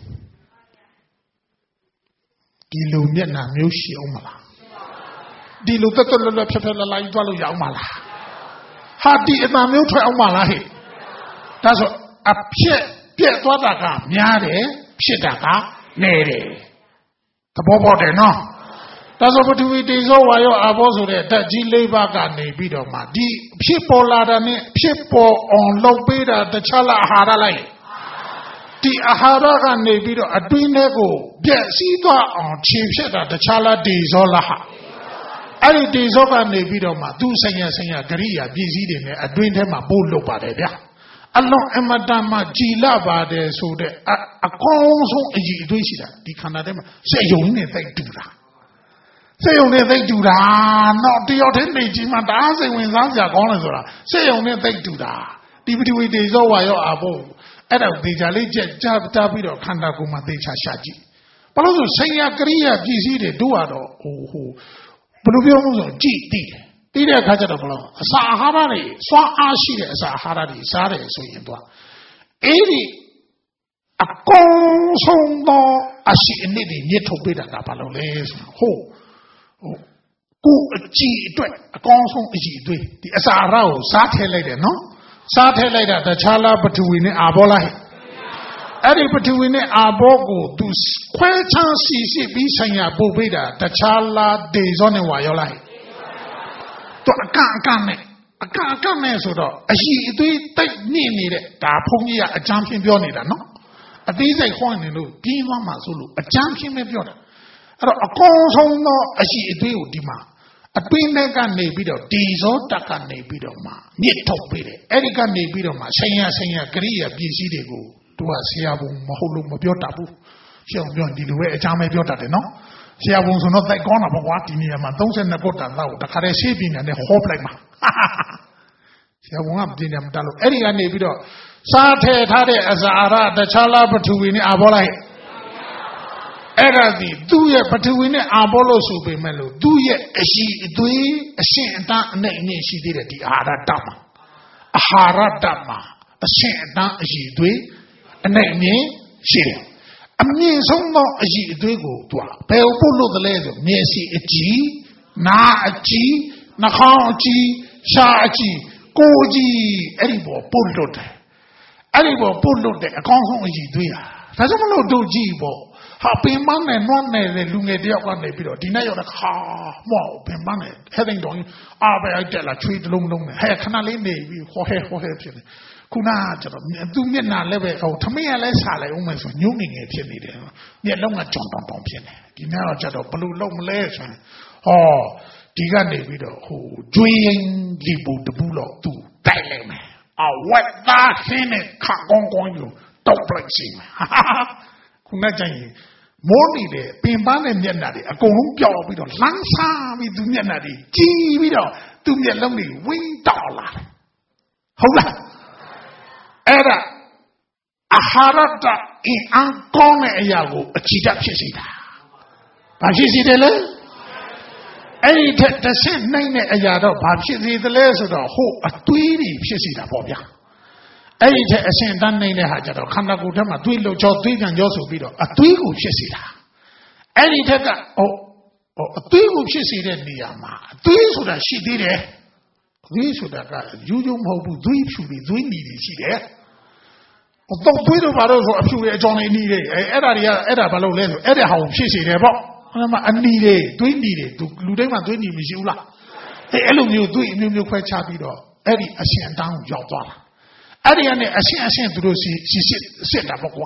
ဒီလိုမျက်နှာမျိုးရှိအောင်မလားဒီလိုတက်တက်လွတ်လွတ်ဖြတ်ဖြတ်လာလာသွားလို့ရအောင်မလားဟာဒီအတန်မျိုးထွက်အောင်မလားဟဲ့ဒါဆိုအဖြစ်ပြည့်သွားတာကများတယ်ဖြစ်တာကနည်းတယ်သဘောပေါက်တယ်နော်ဒါဆိုပထဝီတေဇောဝါယောအာဘောဆိုတဲ့ဓာတ်ကြီးလေးပါးကနေပြီးတော့မှဒီဖြစ်ပေါ်လာတာနဲ့ဖြစ်ပေါ်အောင်လုပ်ပေးတာတခြားလားအာဟာရလိုက်ဒီအာဟာရကနေပြီးတော့အတွင်းထဲကိုပြည့်စည်သွားအောင်ခြေဖြစ်တာတခြားလားတေဇောလားဟာအဲ့ဒီတေဇောကနေပြီးတော့မှသူဆိုင်ရဆိုင်ရဂရိယာပြည်စည်းတွေနဲ့အတွင်းထဲမှာပို့လုပ်ပါတယ်ဗျာအလုံးအမတန်မှကြည်လပါတယ်ဆိုတဲ့အကောင်းဆုံးအည်အသွေးရှိတာဒီခန္ဓာထဲမှာစက်ယုံနဲ့သိတူတာစက်ယုံနဲ့သိတူတာတော့တယောက်တည်းနေကြီးမှဒါစိတ်ဝင်စားစရာကောင်းတယ်ဆိုတာစက်ယုံနဲ့သိတူတာဒီပတိဝေတေဇောဝါရောအာဘောအဲ့ဒါဒေချာလေးကြက်ကြားတာပြီးတော့ခန္ဓာကိုယ်မှာသေချာရှာကြည့်ဘာလို့ဆိုဆိုင်ရာကရိယာပြည်စည်းတွေတို့ကတော့ဟိုဟိုဘယ်လိုပြောလို့ဆိုကြည့်သိတယ်သိတဲ့အခါကျတော့ဘလို့အစာအာဟာရတွေစွမ်းအားရှိတဲ့အစာအာဟာရတွေစားတယ်ဆိုရင်တော့အဲ့ဒီအကောင်းဆုံးသောအရှိအနစ်တွေမြစ်ထုတ်ပေးတာကဘာလို့လဲဆိုတော့ဟိုဟိုကိုအကြည့်အတွက်အကောင်းဆုံးအကြည့်အတွေ့ဒီအစာအာဟာရကိုစားထည့်လိုက်တယ်နော်စားထည့်လိုက်တာတခြားလားပထဝီနဲ့အာဘောလားအဲ့ဒီပထဝီနဲ့အာဘောကိုသူခွဲခြားစီစစ်ပြီးဆိုင်ရာပို့ပေးတာတခြားလားဒေဇောနဲ့ဝါရောလားတော့အကန့်အကန့်နဲ့အကန့်အကန့်နဲ့ဆိုတော့အရှိအသွေးတိတ်နှိမ့်နေတဲ့ဒါဘုန်းကြီးကအကြမ်းဖြင့်ပြောနေတာနော်အသေးစိတ်ဟောနေလို့ပြင်းသွားမှဆိုလို့အကြမ်းဖြင့်ပဲပြောတာအဲ့တော့အကောင်းဆုံးသောအရှိအသွေးကိုဒီမှာအတွင်းထဲကနေပြီးတော့ဒီဇောတက်ကနေပြီးတော့မှမြစ်ထုတ်ပေးတယ်အဲ့ဒီကနေပြီးတော့မှဆိုင်ရဆိုင်ရကရိယာပစ္စည်းတွေကိုသူကဆရာဘုံမဟုတ်လို့မပြောတတ်ဘူးရှေ့အောင်ပြောဒီလိုပဲအကြမ်းပဲပြောတတ်တယ်နော်ဆရာဘုံဆိုတော့တိုက်ကောင်းတာပေါ့ကွာဒီနေရာမှာသုံးဆယ်နှစ်ခုတန်လောက်တခါတည်းရှေ့ပြင်းနေတဲ့ဟောပလိုက်မှာဆရာဘုံကပြင်းတယ်မတတ်လို့အဲ့ဒီကနေပြီးတော့စားထည့်ထားတဲ့အစာအာဟာရတခြားလားပထဝီနဲ့အာဘောလိုက်အဲ့ဒါဒီသူ့ရဲ့ပထဝီနဲ့အာဘောလို့ဆိုပေမဲ့လို့သူ့ရဲ့အရှိအသွေးအရှင်းအတန်းအနဲ့အနဲ့ရှိသေးတယ်ဒီအာဟာရတတ်မှာအာဟာရတတ်မှာအရှင်းအတန်းအရှိအသွေးအနဲ့အနဲ့ရှိတယ်အမြင့်ဆုံးသောအရှိအသွေးကိုသူကဘယ်ဖို့လို့တလဲဆိုမျက်စိအကြည့်နားအကြည့်နှာခေါင်းအကြည့်ရှားအကြည့်ကိုယ်ကြည့်အဲ့ဒီပေါ်ပို့လွတ်တယ်အဲ့ဒီပေါ်ပို့လွတ်တယ်အကောင်းဆုံးအရှိအသွေးဟာဒါကြောင့်မလို့တို့ကြည့်ပေါ့ဟာပင်မနဲ့နွမ်းနေတဲ့လူငယ်တယောက်ကနေပြီးတော့ဒီနေ့ရောက်တဲ့ခါမောပင်မနဲ့ဟဲ့တဲ့တော့အာပဲအိုက်တက်လာချွေးတလုံးလုံးနဲ့ဟဲ့ခဏလေးနေပြီးဟောဟဲဟောဟဲဖြစ်နေခုနကကျတော့သူမျက်နှာလည်းပဲဟိုထမင်းရလဲစားလိုက်အောင်မယ်ဆိုညှိုးငငယ်ဖြစ်နေတယ်မျက်လုံးကကြောင်တောင်တောင်ဖြစ်နေဒီနေ့တော့ကျတော့ဘလို့လုံးမလဲဆိုရင်ဟောဒီကနေပြီးတော့ဟိုကျွေးရင်လီပူတပူတော့သူတိုက်လိုက်မယ်အဝက်သားခင်းနဲ့ခါကောင်းကောင်းယူတောက်ပလိုက်စီမယ်ခုနကကျရင်မိုးနေတဲ့ပင်ပန်းတဲ့မျက်နှာတွေအကုန်လုံးပျောက်ပြီးတော့လန်းစားပြီးသူမျက်နှာတွေကြီးပြီးတော့သူမျက်လုံးတွေဝင်းတောက်လာတယ်ဟုတ်လားအဲ့ဒါအာဟာရတအင်အားကောင်းတဲ့အရာကိုအကြည့်တတ်ဖြစ်စေတာဘာဖြစ်စေတယ်လဲအဲ့ဒီတစ်ဆင့်နိုင်တဲ့အရာတော့ဘာဖြစ်စေသလဲဆိုတော့ဟိုအသွေးတွေဖြစ်စေတာပေါ့ဗျာအဲ့ဒီတဲ့အဆင့်တန်းနေတဲ့ဟာကြတော့ခန္ဓာကိုယ်ထဲမှာသွေးလှုပ်ကြောသွေးကံကြောဆိုပြီးတော့အသွေးကိုဖြစ်စေတာအဲ့ဒီထက်ကဟိုဟိုအသွေးကိုဖြစ်စေတဲ့နေရာမှာအသွေးဆိုတာရှိသေးတယ်သွေးဆိုတာကယူယုံမဟုတ်ဘူးသွေးဖြူတွေသွေးနီတွေရှိတယ်ဟိုတော့သွေးတို့ဘာလို့ဆိုအဖြူတွေအကြောင်းလေးနီတွေအဲ့အဲ့ဒါတွေကအဲ့ဒါဘာလို့လဲဆိုအဲ့ဒါဟာကိုဖြစ်စေတယ်ပေါ့အဲ့မှာအနီတွေသွေးနီတွေလူတိုင်းမှာသွေးနီမရှိဘူးလားအဲ့အဲ့လိုမျိုးသွေးအမျိုးမျိုးခွဲခြားပြီးတော့အဲ့ဒီအရှင်အတန်းကိုရောက်သွားတာအဲ့ဒီကနေအရှင်းအရှင်းသူတို့စီစစ်စစ်တာပေါ့ကွာ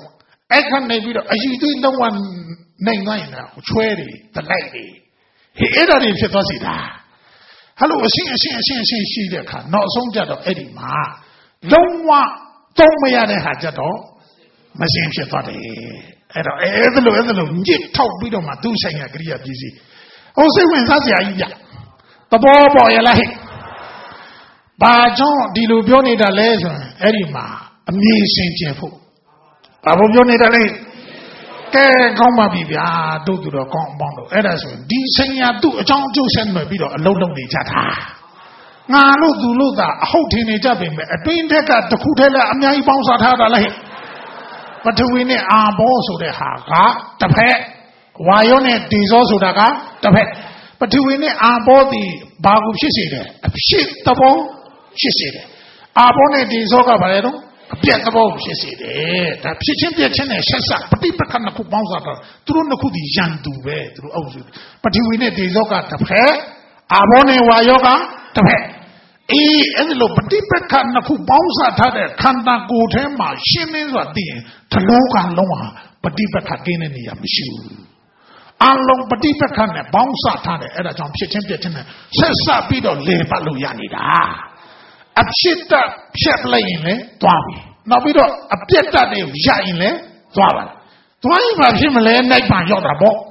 အဲ့ခါနေပြီးတော့အယူသွေးလုံးဝနိုင်သွားရင်တော့ချွဲတွေတလိုက်တွေဟေးအဲ့ဒါတွေဖြစ်သွားစီတာဟယ်လိုအရှင်းအရှင်းအရှင်းအရှင်းရှိတဲ့အခါနောက်ဆုံးကြတော့အဲ့ဒီမှာလုံးဝသုံးမရတဲ့ဟာကြတော့မရှင်းဖြစ်သွားတယ်အဲ့တော့အဲ့ဒါလိုအဲ့ဒါလိုညစ်ထောက်ပြီးတော့မှသူ့ဆိုင်ရာကရိယာပစ္စည်းဟိုစိတ်ဝင်စားစရာကြီးပြသဘောပေါ်ရလားဟဲ့ဘာကြောင့်ဒီလိုပြောနေတာလဲဆိုရင်အဲ့ဒီမှာအမြင်ရှင်းကျင်ဖို့ဘာလို့ပြောနေတာလဲကဲကောင်းပါပြီဗျာတို့သူတော်ကောင်းအောင်တော့အဲ့ဒါဆိုရင်ဒီဆိုင်ရာသူ့အကြောင်းအကျိုးဆက်နွယ်ပြီးတော့အလုံးလုံးနေကြတာငါလို့သူလို့သာအဟုတ်ထင်နေကြပေမဲ့အတွင်းထက်ကတခုတည်းလည်းအများကြီးပေါင်းစားထားတာလဲပထဝီနဲ့အာဘောဆိုတဲ့ဟာကတစ်ဖက်ဝါယောနဲ့ဒေဇောဆိုတာကတစ်ဖက်ပထဝီနဲ့အာဘောဒီဘာကိုဖြစ်စေတယ်အဖြစ်သဘောဖြစ်စေတယ်အာဘောနဲ့ဒေဇောကဘာလဲတော့အပြတ်သဘောဖြစ်စေတယ်ဒါဖြစ်ချင်းပြတ်ချင်းနဲ့ဆက်ဆက်ပฏิပက္ခနှစ်ခုပေါင်းစားတာသူတို့နှစ်ခုဒီရန်သူပဲသူတို့အုပ်စုပထဝီနဲ့ဒေဇောကတစ်ဖက်အာဘောနဲ့ဝါယောကတစ်ဖက်အေးအဲ့ဒီလိုပฏิပက္ခနှစ်ခုပေါင်းစားထားတဲ့ခန္ဓာကိုယ်ထဲမှာရှင်းလင်းစွာသိရင်တလောကလုံးဟာပฏิပက္ခကင်းတဲ့နေရာမရှိဘူးအလုံးပฏิပက္ခနဲ့ပေါင်းစားထားတယ်အဲ့ဒါကြောင့်ဖြစ်ချင်းပြတ်ချင်းနဲ့ဆက်ဆက်ပြီးတော့လေပတ်လို့ရနေတာအဖြစ်တဖြတ်လိုက်ရင်လည်းသွားပြီနောက်ပြီးတော့အပြတ်တတွေရရင်လည်းသွားပါသွားရင်ဘာဖြစ်မလဲနိုင်ပါရောက်တာပေါ့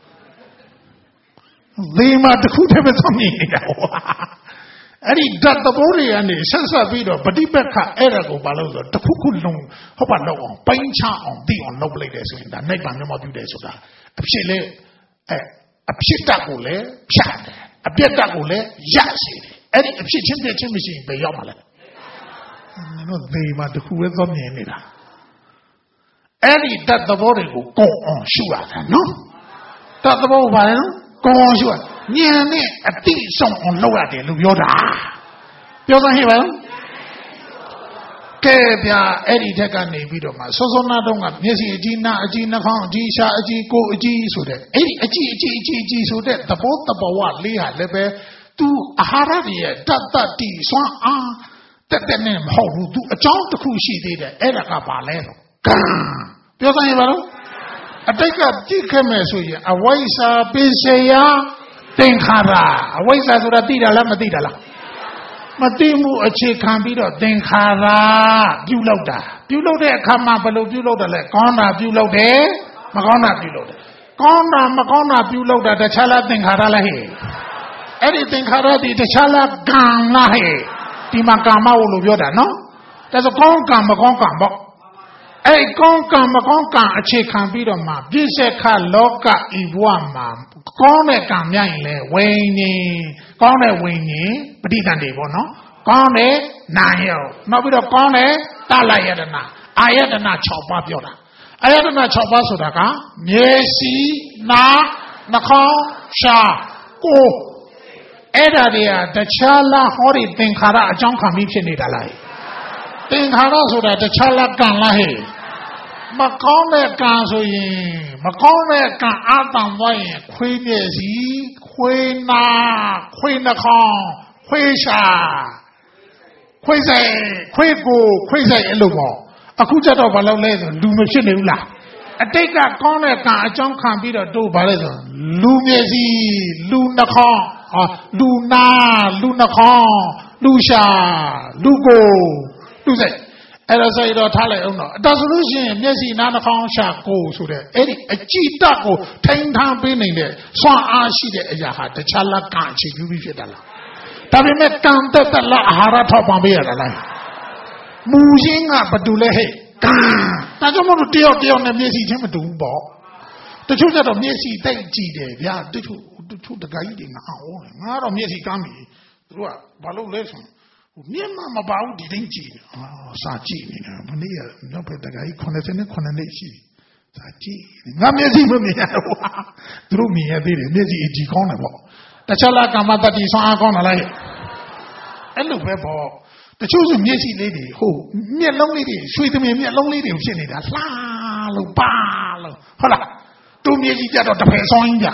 ဒီမှာတခုတည်းပဲသွားမြင်နေတာဟောအဲ့ဒီဓာတ်သဘောတွေကနေဆက်ဆက်ပြီးတော့ပฏิပက္ခအဲ့ဒါကိုဘာလို့ဆိုတော့တခုခုလုံးဟုတ်ပါတော့အောင်ပိုင်းခြားအောင်သိအောင်လုပ်လိုက်တယ်ဆိုရင်ဒါနိုင်ပါမျက်မှောက်ပြုတယ်ဆိုတာအဖြစ်လေအဲအဖြစ်တကိုလည်းဖြတ်တယ်အပြတ်တကိုလည်းရရှိတယ်အဲ့ဒီအဖြစ်ချင်းပြချင်းမရှိရင်ဘယ်ရောက်မှာလဲနော်ဒီမှာတခုပဲသွားမြင်နေတာအဲ့ဒီဓာတ်သဘောတွေကိုကုံအောင်ရှုရတာနော်ဓာတ်သဘောဘာလဲနော်ကုံအောင်ရှုရဉာဏ်နဲ့အတိဆုံးအောင်လုပ်ရတယ်လို့ပြောတာပြောသဟိပါလားကဲဗျာအဲ့ဒီထက်ကနေပြီးတော့မှစောစောနာတော့ကမျက်စိအကြည့်နာအကြည့်နှာခေါင်းအကြည့်ရှားအကြည့်ကိုယ်အကြည့်ဆိုတဲ့အဲ့ဒီအကြည့်အကြည့်အကြည့်အကြည့်ဆိုတဲ့သဘောတဘာဝလေးဟာလည်းပဲသူအာဟာရရဲ့တတ်တတ်တီစွမ်းအားတက်တက်နဲ့မဟုတ်ဘူးသူအကြောင်းတစ်ခုရှိသေးတယ်အဲ့ဒါကဘာလဲတော့ကံပြောသဟိပါလားအတိတ်ကကြည့်ခဲ့မယ်ဆိုရင်အဝိဇ္ဇာပိစေယသင်္ခါရအဝိဇ္ဇာဆိုတာသိတာလားမသိတာလားမသိမှုအခြေခံပြီးတော့သင်္ခါရပြုလုပ်တာပြုလုပ်တဲ့အခါမှာဘယ်လိုပြုလုပ်တယ်လဲကောင်းတာပြုလုပ်တယ်မကောင်းတာပြုလုပ်တယ်ကောင်းတာမကောင်းတာပြုလုပ်တာတခြားလားသင်္ခါရလားဟဲ့အဲ့ဒီသင်္ခါရဒီတခြားလားကံလားဟဲ့ဒီမှာကာမလို့ပြောတာနော်ဒါဆိုကောင်းကံမကောင်းကံပေါ့အဲ့ကောင်းကံမကောင်းကံအခြေခံပြီးတော့မှပြည့်စက်ခလောကဤဘဝမှာကောင်းတဲ့ကံများရင်လဲဝိညာဉ်ကောင်းတဲ့ဝိညာဉ်ပဋိသန္ဓေပေါ့နော်ကောင်းတဲ့နာယောနောက်ပြီးတော့ကောင်းတဲ့တလယတနာအာယတနာ၆ပါးပြောတာအာယတနာ၆ပါးဆိုတာကမျက်စိနာနှာခေါင်းရှားကိုယ်အဲ့ဒါတွေကတခြားလားဟောဒီသင်္ခါရအကြောင်းခံပြီးဖြစ်နေတာလားသင်္ခါရဆိုတာတခြားလားကံလားဟဲ့မကောင်းတဲ့ကံဆိုရင်မကောင်းတဲ့ကံအာတံသွားရင်ခွေးမျက်စိခွေးနာခွေးနှာခေါင်းခွေးရှာခွေးစိတ်ခွေးကိုခွေးစိတ်အဲ့လိုပေါ့အခုကျတော့ဘာလုပ်လဲဆိုလူမဖြစ်နေဘူးလားအတိတ်ကကောင်းတဲ့ကံအကြောင်းခံပြီးတော့တို့ဘာလဲဆိုလူမျက်စိလူနှာခေါင်းဟာလူနာလူနှာခေါင်းလူရှာလူကိုလူစိတ်အဲ့ဒါဆိုတော့ထားလိုက်အောင်တော့ဒါဆိုလို့ရှိရင်မျက်စိနားနှာခေါင်းရှာကိုယ်ဆိုတဲ့အဲ့ဒီအကြည့်တက်ကိုထိန်းထားပေးနေတဲ့စွမ်းအားရှိတဲ့အရာဟာတခြားလက်ကအခြေပြုပြီးဖြစ်တာလားဒါပေမဲ့ကံတက်တက်လာအာဟာရထောက်ပံ့ပေးရတာလားမူရင်းကဘာတူလဲဟဲ့ကံဒါကြောင့်မလို့တယောက်တယောက်နဲ့မျက်စိချင်းမတူဘူးပေါ့တချို့ကျတော့မျက်စိတိတ်ကြည့်တယ်ဗျာတချို့တချို့တကကြီးတွေငါအော်ငါတော့မျက်စိကမ်းပြီသူတို့ကဘာလို့လဲဆိုမျက်မှမပါဘူးဒီတိုင်းကြည့်တယ်အာစာကြည့်နေတာမနေ့ကနောက်ဘက်တကကြီး89နှစ်ရှိစာကြည့်ငါမျက်စိမမြင်ရဘူးသူတို့မြင်ရသေးတယ်မျက်စိအကြည့်ကောင်းတယ်ပေါ့တခြားလားကာမတတိဆွမ်းအားကောင်းတယ်လားအဲ့လိုပဲပေါ့တချို့ဆိုမျက်စိလေးတွေဟိုမျက်လုံးလေးတွေရွှေသမင်မျက်လုံးလေးတွေဖြစ်နေတာလှလို့ပါလို့ဟုတ်လားသူမျက်စိကြတော့တဖယ်ဆောင်းကြီးကြ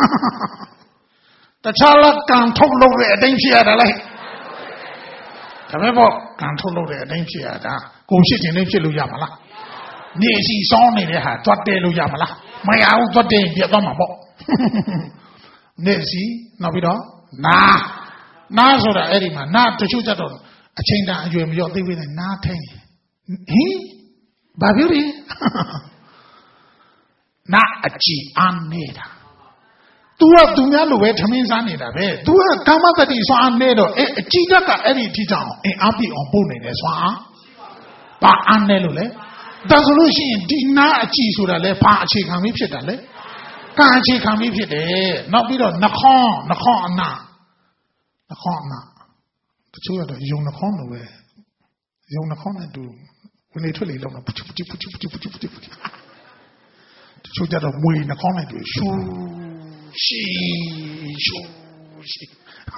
တခြားလားကံထုတ်လို့တဲ့အတိုင်းဖြစ်ရတာလားဒါပဲပေါ့ကံထုတ်လို့တဲ့အတိုင်းဖြစ်ရတာကိုဖြစ်ခြင်းနဲ့ဖြစ်လို့ရမှာလားမြေစီစောင်းနေတဲ့ဟာသွားတဲလို့ရမလားမရဘူးသွားတဲပြတ်သွားမှာပေါ့မြေစီနောက်ပြီးတော့နာနာဆိုတာအဲ့ဒီမှာနာတချို့ကြတော့အချိန်တန်အရွယ်မရောသိသေးတယ်နာထိန်ဟင်ဘာပြောလဲနာအကြည်အားနေတာ तू ကသူများလိုပဲထမင်းစားနေတာပဲ तू ကကာမတတိစွာအားနေတော့အဲ့အကြည်တတ်ကအဲ့ဒီအထိကြောင့်အင်အားပြည့်အောင်ပို့နေတယ်စွာအားဘာအားနေလို့လဲဒါဆိုလို့ရှိရင်ဒီနာအကြည်ဆိုတာလဲဘာအခြေခံပြီးဖြစ်တာလဲကံအခြေခံပြီးဖြစ်တယ်နောက်ပြီးတော့နှခေါင်းနှခေါင်းအနာနှခေါင်းအနာတချို့ကတော့ယုံနှခေါင်းလိုပဲယုံနှခေါင်းနဲ့တူဝင်လေထွက်လေလောက်တော့ပူပူပူပူပူပူပူပူတချို့ကြတော့မွေနှခေါင်းနဲ့တူရှူရှိရှူရှိ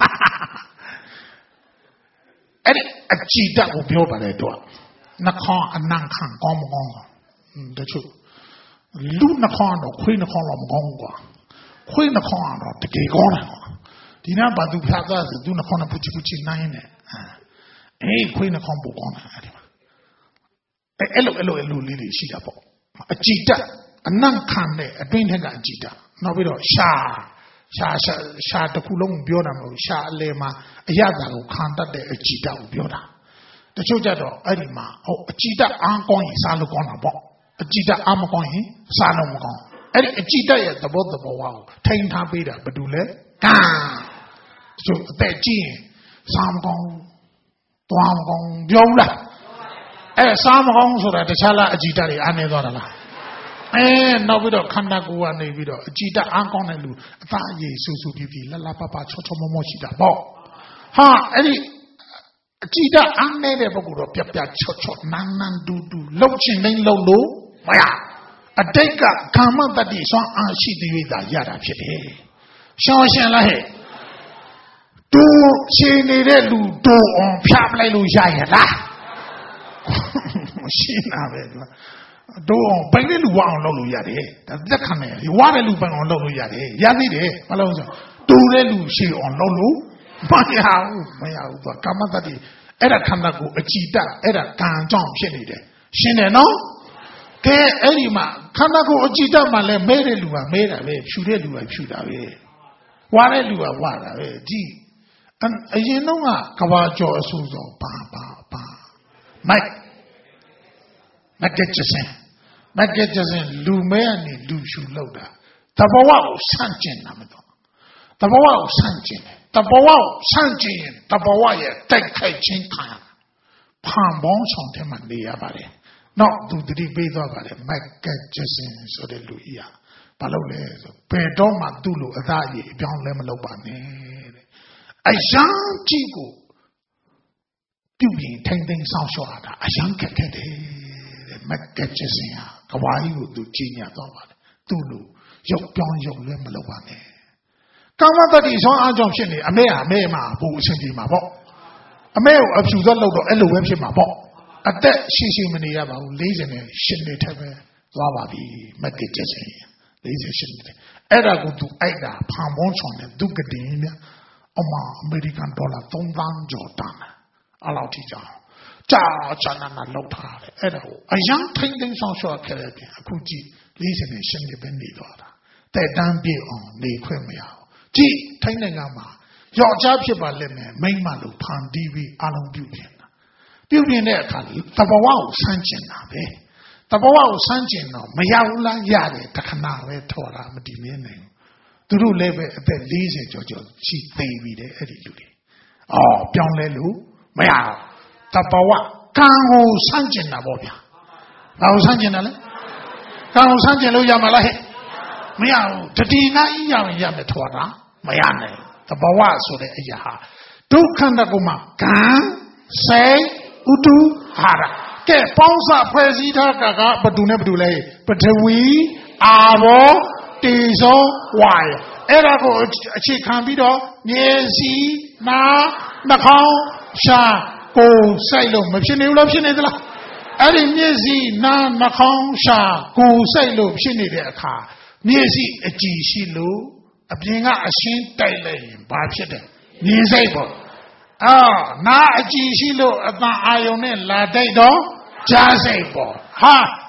အဲ့ဒီအကြည်တက်ကိုပြောပါတယ်တော့နှခေါင်းအနံ့ခံကောင်းမကောင်းတချို့လူနှခေါင်းတော့ခွေးနှခေါင်းတော့မကောင်းဘူးကွာခွေးနှခေါင်းကတော့တကယ်ကောင်းတယ်ကွာဒီနာဘာသူဖျားသားဆိုသူနှခေါင်းနဲ့ပူချီပူချီနိုင်နေအေးခွေးနှခေါင်းပိုကောင်းတယ်အဲ့ဒီမှာအဲ့လိုအဲ့လိုအဲ့လိုလေးတွေရှိတာပေါ့အကြည်တက်အနံ့ခံတဲ့အတွင်းထက်ကအကြည်တက်နောက်ပြီးတော့ရှာရှာရှာရှာတစ်ခုလုံးပြောတာမဟုတ်ရှာအလဲမှာအရသာကိုခံတတ်တဲ့အကြည်တက်ကိုပြောတာတချို့ကြတော့အဲ့ဒီမှာဟိုအကြည်တက်အားကောင်းရင်စားလို့ကောင်းတာပေါ့အကြည်တက်အားမကောင်းရင်စားလို့မကောင်းအဲ့ဒီအကြည်တက်ရဲ့သဘောသဘောဝါကိုထိန်းထားပေးတာဘာတူလဲကံဆိုအသက်ကြီးရင်စားမကောင်းသွားမကောင်းပြောဘူးလားအဲ့စားမကောင်းဆိုတာတခြားလားအကြည်တက်တွေအားနေသွားတာလားအဲနောက်ပြီးတော့ခန္ဓာကိုယ်ကနေပြီးတော့အကြည်တက်အားကောင်းတဲ့လူအသားအရည်ဆူဆူပြပြလှလှပပချောချောမောမောရှိတာပေါ့ဟာအဲ့ဒီအကြည်တက်အားနေတဲ့ပုဂ္ဂိုလ်တော့ပြပြချောချောနန်းနန်းတူတူလှုပ်ချင်တိုင်းလှုပ်လို့မရအတိတ်ကကာမတတိစွမ်းအားရှိတဲ့၍သာရတာဖြစ်တယ်ရှောင်းရှင်းလားဟဲ့တူရှင်နေတဲ့လူတူအောင်ဖျားပလိုက်လို့ရရလားရှင်းတာပဲကွာတို့အောင်ပိုင်တဲ့လူဝအောင်လုပ်လို့ရတယ်ဒါသက်ခံတယ်ဝါတဲ့လူပိုင်အောင်လုပ်လို့ရတယ်ရသေးတယ်မလို့ဆိုတူတဲ့လူရှည်အောင်လုပ်လို့မရဘူးမရဘူးသူကာမတတိအဲ့ဒါခန္ဓာကိုအကြည်တက်အဲ့ဒါကံကြောင့်ဖြစ်နေတယ်ရှင်းတယ်နော်ကဲအဲ့ဒီမှာခန္ဓာကိုအကြည်တက်မှလည်းမဲတဲ့လူကမဲတာပဲဖြူတဲ့လူကဖြူတာပဲဝါတဲ့လူကဝါတာပဲဒီအရင်တော့ကကဘာကျော်အဆူဆုံးပါပါပါမိုက်မကက်ချစင်မကက်ချစင်လူမဲကနေလူရှူလောက်တာတဘဝကိုဆန့်ကျင်တာမတော့တဘဝကိုဆန့်ကျင်တယ်တဘဝကိုဆန့်ကျင်ရင်တဘဝရဲ့တိုက်ခိုက်ခြင်းခံဖန်ပေါင်းဆောင်တဲ့မှာနေရပါတယ်နောက်သူတတိပေးသွားပါတယ်မကက်ချစင်ဆိုတဲ့လူကြီးဟာဘာလို့လဲဆိုဘယ်တော့မှသူ့လိုအသားအရည်အပြောင်းလဲမလုပ်ပါနဲ့တဲ့အယံကြီးကိုပြုပြင်ထိမ့်သိမ်းဆောင်ရှော့ရတာအယံခက်ခဲတယ်တဲ့မကက်ချစင်ဟာကဘာကြီးကိုသူကြီးညာသွားပါတယ်သူ့လိုရုပ်ပြောင်းရုပ်လဲမလုပ်ပါနဲ့ကာမတတိဆွမ်းအားကြောင့်ဖြစ်နေအမေဟာအမေမှာဘူအရှင်ကြီးမှာပေါ့အမေကိုအဖြူသွားလို့တော့အဲ့လိုပဲဖြစ်မှာပေါ့အသက်ရှိရှိမနေရပါဘူး၄၀နဲ့ရှစ်နှစ်ထက်ပဲသွားပါပြီမကက်ချစင်၄၀ရှစ်နှစ်အဲ့ဒါကိုသူအိုက်တာဖန်ပေါင်းဆောင်တဲ့ဒုက္ကတိမြအမအမေရိကန်ဒေါ်လာသုံးသန်းကျော်တန်အဲ့လောက်ထိကြောင်ကြာကြာနာနာလောက်ထားတယ်အဲ့ဒါကိုအယံထိမ့်သိမ်းဆောင်ရှော့ခဲ့တဲ့ပြင်အခုကြည့်၄၀နဲ့ရှစ်နှစ်ပဲနေသွားတာတဲ့တန်းပြည့်အောင်နေခွင့်မရဘူးကြည့်ထိုင်းနိုင်ငံမှာယောက်ျားဖြစ်ပါလိမ့်မယ်မိန်းမလို့ဖန်တီးပြီးအလုံးပြုပြင်တာပြုပြင်တဲ့အခါတဘဝကိုဆန်းကျင်တာပဲတဘဝကိုဆန်းကျင်တော့မရဘူးလားရတယ်တခဏပဲထော်တာမတည်မြဲနိုင်ဘူးသူတို့လည်းပဲအသက်၄၀ကျော်ကျော်ရှိသေးပြီတဲ့အဲ့ဒီလူတွေအော်ပြောင်းလဲလို့မရဘူးတဘဝကံကိုဆန်းကျင်တာပေါ့ဗျာဘာကိုဆန်းကျင်တာလဲကံကိုဆန်းကျင်လို့ရမှာလားဟဲ့မရဘူးတတိနာဤရရင်ရမယ်ထော်တာမရနိုင်တဘဝဆိုတဲ့အရာဟာဒုက္ခတကုမကံစေဥတုဟာရကဲပေါင်းစဖွဲ့စည်းထားတာကဘသူနဲ့ဘသူလဲပထဝီအာဘောတေဇောဝါယအဲ့ဒါကိုအခြေခံပြီးတော့မျက်စိနားနှာခေါင်းရှားကိုယ်စိုက်လို့မဖြစ်နေဘူးလားဖြစ်နေသလားအဲ့ဒီမျက်စိနားနှာခေါင်းရှားကိုယ်စိုက်လို့ဖြစ်နေတဲ့အခါမျက်စိအကြည့်ရှိလို့အပြင်ကအရှင်းတိုက်လိုက်ရင်ဘာဖြစ်တယ်မြင်စိတ်ပေါ့အာနားအကြည့်ရှိလို့အတန်အာယုံနဲ့လာတိုက်တော့ကြားစိတ်ပေါ့ဟာ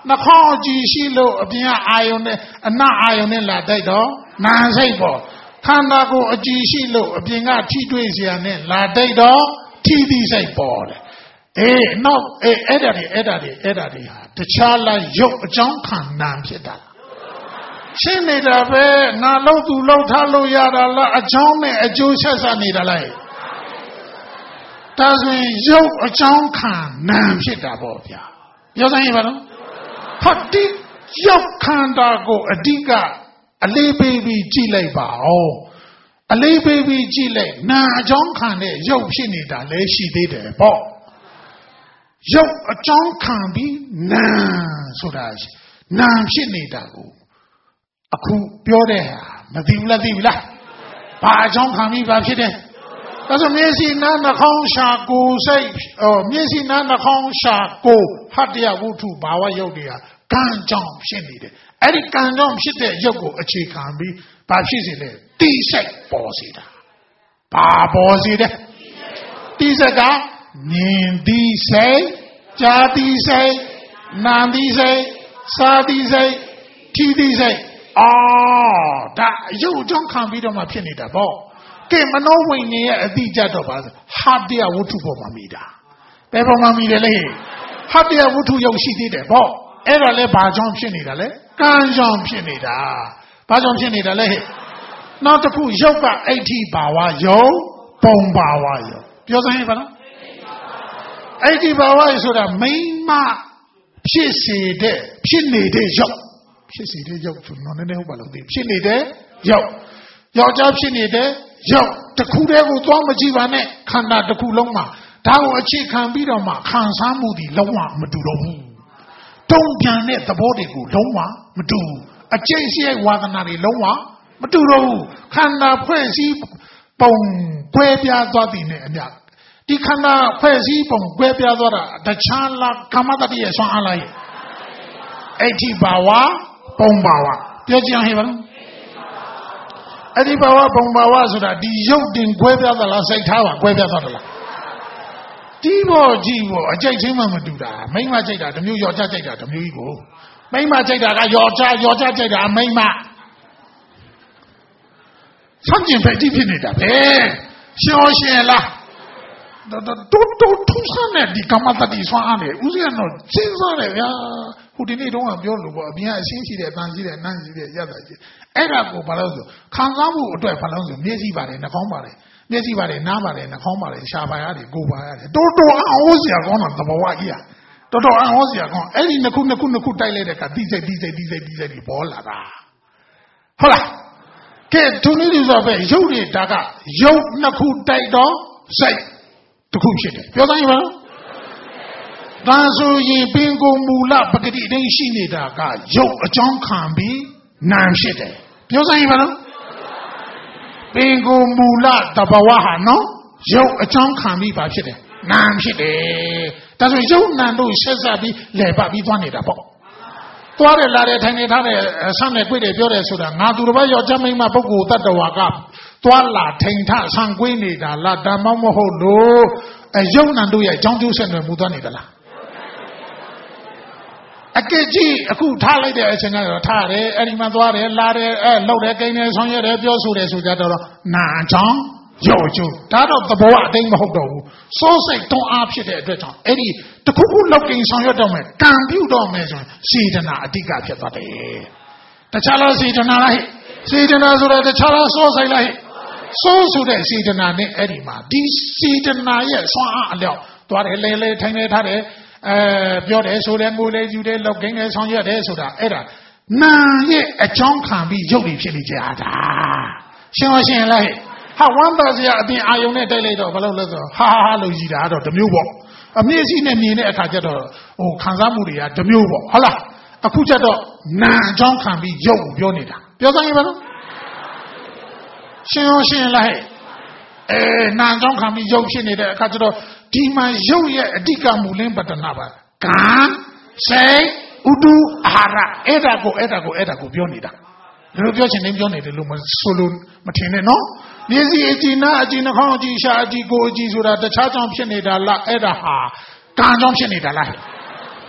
နှာခေါင်းကြည့်ရှိလို့အပြင်ကအာယုန်နဲ့အနအာယုန်နဲ့လာတိုက်တော့နာစိတ်ပေါ့ခန္ဓာကိုယ်အကြည့်ရှိလို့အပြင်ကထိတွေ့စရာနဲ့လာတိုက်တော့ထိသည့်စိတ်ပေါ်တယ်အေးနောက်အေးအဲ့ဒါတွေအဲ့ဒါတွေအဲ့ဒါတွေဟာတခြားလားရုပ်အကြောင်းခံနာဖြစ်တာရှင်းနေတာပဲငါလို့သူလို့ထားလို့ရတာလားအကြောင်းနဲ့အကျိုးဆက်ဆက်နေတာလားဒါဆိုရင်ရုပ်အကြောင်းခံနာဖြစ်တာပေါ့ဗျာပြောစမ်းရပါတော့ဟာဒီရုပ်ခန္ဓာကိုအဓိကအလေးပေးပြီးကြည့်လိုက်ပါဦးအလေးပေးပြီးကြည့်လိုက်နာအကြောင်းခံတဲ့ရုပ်ဖြစ်နေတာလည်းရှိသေးတယ်ပေါ့ရုပ်အကြောင်းခံပြီးနာဆိုတာနာဖြစ်နေတာကိုအခုပြောတဲ့ဟာမသိဘူးလားသိပြီလားဘာအကြောင်းခံပြီးဘာဖြစ်တယ်ဒါဆိုမျက်စိနားနှာခေါင်းရှာကိုယ်စိတ်ဟောမျက်စိနားနှာခေါင်းရှာကိုယ်ဟတ္တယဝုထုဘာဝရုပ်တွေကကံကြောင့်ဖြစ်နေတယ်အဲ့ဒီကံကြောင့်ဖြစ်တဲ့ရုပ်ကိုအခြေခံပြီးဘာဖြစ်စေလဲတိစိတ်ပေါ်စေတာဘာပေါ်စေတယ်တိစိတ်ကမြင်တိစိတ်ကြားတိစိတ်နာမ်တိစိတ်စားတိစိတ်ထိတိစိတ်အော်ဒါရုပ်ကြောင့်ခံပြီးတော့မှဖြစ်နေတာပေါ့ကဲမနောဝိညာဉ်ရဲ့အတိအကျတော့ပါဆိုဟတ္တယဝုထုပေါ်မှာမိတာဘယ်ပေါ်မှာမိတယ်လဲဟတ္တယဝုထုရုပ်ရှိသေးတယ်ပေါ့အဲ့ဒါလဲဘာကြောင့်ဖြစ်နေတာလဲကံကြောင့်ဖြစ်နေတာဘာကြောင့်ဖြစ်နေတာလဲနောက်တစ်ခုရုပ်ကအဋ္ဌိဘာဝရုပ်ပုံဘာဝရုပ်ပြောစမ်းရပါလားအဋ္ဌိဘာဝဆိုတာမိမဖြစ်စေတဲ့ဖြစ်နေတဲ့ရုပ်ဖြစ်စေတဲ့ရုပ်ဆိုတော့နည်းနည်းဟုတ်ပါလို့သိဖြစ်နေတဲ့ရုပ်ယောက်ျားဖြစ်နေတဲ့ရုပ်တစ်ခုတည်းကိုသွားမကြည့်ပါနဲ့ခန္ဓာတစ်ခုလုံးမှာဒါကိုအခြေခံပြီးတော့မှခံစားမှုတွေလုံးဝမတူတော့ဘူးတုံ့ပြန်တဲ့သဘောတွေကိုလုံးဝမတူဘူးအကျင့်ရှိတဲ့ဝါဒနာတွေလုံးဝမတူတော့ဘူးခန္ဓာဖွဲ့စည်းပုံကွဲပြားသွားသည်နဲ့အမျှဒီခန္ဓာဖွဲ့စည်းပုံကွဲပြားသွားတာတခြားလားကာမတတိရဲ့ဆွမ်းအားလားအဋ္ဌိဘာဝပုံဘာဝပြောကြည့်အောင်ဟဲ့ပါလားအဋ္ဌိဘာဝပုံဘာဝဆိုတာဒီရုပ်တင်ကွဲပြားသလားစိတ်ထားပါကွဲပြားသွားတယ်လားဒီဘောကြည့်ဘောအကြိတ်ချင်းမှမတူတာမိန်းမကြိတ်တာတစ်မျိုးယောက်ျားကြိတ်တာတစ်မျိုးကြီးကိုမိန်းမကြိတ်တာကယောက်ျားယောက်ျားကြိတ်တာမိန်းမဆန့်ကျင်ဘက်တိဖြစ်နေတာပဲရှင်းရှင်းလားတိုးတိုးထူးဆန်းတဲ့ဒီကမ္မတတိဆွမ်းအားနဲ့ဦးဇင်းကတော့စဉ်းစားတယ်ဗျာဟိုဒီနေ့တုန်းကပြောလို့ပေါ့အပြင်ကအရှင်းရှိတယ်အတန်ရှိတယ်အနံ့ရှိတယ်ရတာရှိအဲ့ဒါကိုဘာလို့ဆိုခံစားမှုအတွက်ဘာလို့ဆိုမျက်စိပါတယ်နှာခေါင်းပါတယ်မျက်စိပါတယ်နားပါတယ်နှာခေါင်းပါတယ်ရှားပါရတယ်ကိုယ်ပါရတယ်တိုးတိုးအောင်ဟောစရာကောင်းတာသဘောဝကြီးอ่ะတော်တော်အောင်ဟောစရာကောင်းအဲ့ဒီနှစ်ခုနှစ်ခုနှစ်ခုတိုက်လိုက်တဲ့ကတိစိတ်တိစိတ်တိစိတ်တိစိတ်ဒီပေါ်လာတာဟုတ်လားကဲသူနည်းဒီဆိုပဲရုပ်တွေဒါကရုပ်နှစ်ခုတိုက်တော့စိတ်တစ်ခုဖြစ်တယ်ပြောသားရပါလားဒါဆိုရင်ပင်ကိုမူလပဂတိအတိုင်းရှိနေတာကရုပ်အကြောင်းခံပြီးနာမ်ဖြစ်တယ်ပြောသားရပါလားပင်ကိုမူလတဘာဝဟာနော်ရုပ်အကြောင်းခံပြီးပါဖြစ်တယ်နာမ်ဖြစ်တယ်ဒါဆိုရုပ်နာမ်တို့ဆက်ဆက်ပြီးလဲပတ်ပြီးသွားနေတာပေါ့သွားတယ်လာတယ်ထိုင်နေထားတယ်ဆမ်းတယ်ကြွေးတယ်ပြောတယ်ဆိုတာငါသူတစ်ပတ်ယောက်ျားမိန်းမပုဂ္ဂိုလ်တ attva ကသွားလာထိန်ထဆံကွေးနေတာလားဒါမှမဟုတ်လို့အယုံနံတို့ရဲ့အကြောင်းကျိုးဆက်နွယ်မှုသွားနေတာလားအကဲကြီးအခုထားလိုက်တဲ့အချိန်ကတော့ထားတယ်အဲ့ဒီမှာသွားတယ်လာတယ်အဲလှုပ်တယ်ကိန်းတယ်ဆောင်ရတယ်ပြောဆိုတယ်ဆိုကြတော့နာချောင်းရုပ်ကျိုးဒါတော့သဘောအတိုင်းမဟုတ်တော့ဘူးစိုးစိတ်တွန်းအားဖြစ်တဲ့အတွက်ကြောင့်အဲ့ဒီတခုခုလောက်ကိန်းဆောင်ရတော့မယ်ကံပြုတော့မယ်ဆိုရင်စေတနာအဓိကဖြစ်သွားတယ်တခြားလားစေတနာလားဟဲ့စေတနာဆိုတော့တခြားလားစိုးစိတ်လားဟဲ့စိုးဆိုတဲ့စေတနာနဲ့အဲ့ဒီမှာဒီစေတနာရဲ့ဆွမ်းအားအလျောက်သွားတယ်လဲလဲထိုင်နေထားတယ်အဲပြောတယ်ဆိုတယ်ငိုတယ်ယူတယ်လောက်ကိန်းတယ်ဆောင်ရတယ်ဆိုတာအဲ့ဒါနာရဲ့အကြောင်းခံပြီးရုပ်တွေဖြစ်နေကြတာရှင်းရှင်းလားဟဲ့ဟာဝမ်းသာစရာအပြင်အာယုံနဲ့တိုက်လိုက်တော့ဘာလို့လဲဆိုတော့ဟာဟာဟာလို့ကြီးတာတော့တစ်မျိုးပေါ့အမျက်စိနဲ့မြင်တဲ့အခါကျတော့ဟိုခံစားမှုတွေကတစ်မျိုးပေါ့ဟုတ်လားအခုကျတော့နာအကြောင်းခံပြီးရုပ်ကိုပြောနေတာပြောစမ်းရပါလားရှင်းရှင်းလားဟဲ့အဲနာအကြောင်းခံပြီးရုပ်ဖြစ်နေတဲ့အခါကျတော့ဒီမှာရုပ်ရဲ့အဓိကမူလင်းပတ္တနာပါကံစိတ်ဥဒုအာဟာရအဲ့ဒါကိုအဲ့ဒါကိုအဲ့ဒါကိုပြောနေတာဒါလိုပြောချင်နေပြောနေတယ်လို့မဆိုလို့မထင်နဲ့နော်မျက်စိအကြည့်နားအကြည့်နှာခေါင်းအကြည့်ရှားအကြည့်ကိုယ်အကြည့်ဆိုတာတခြားကြောင့်ဖြစ်နေတာလားအဲ့ဒါဟာကံကြောင့်ဖြစ်နေတာလားဟ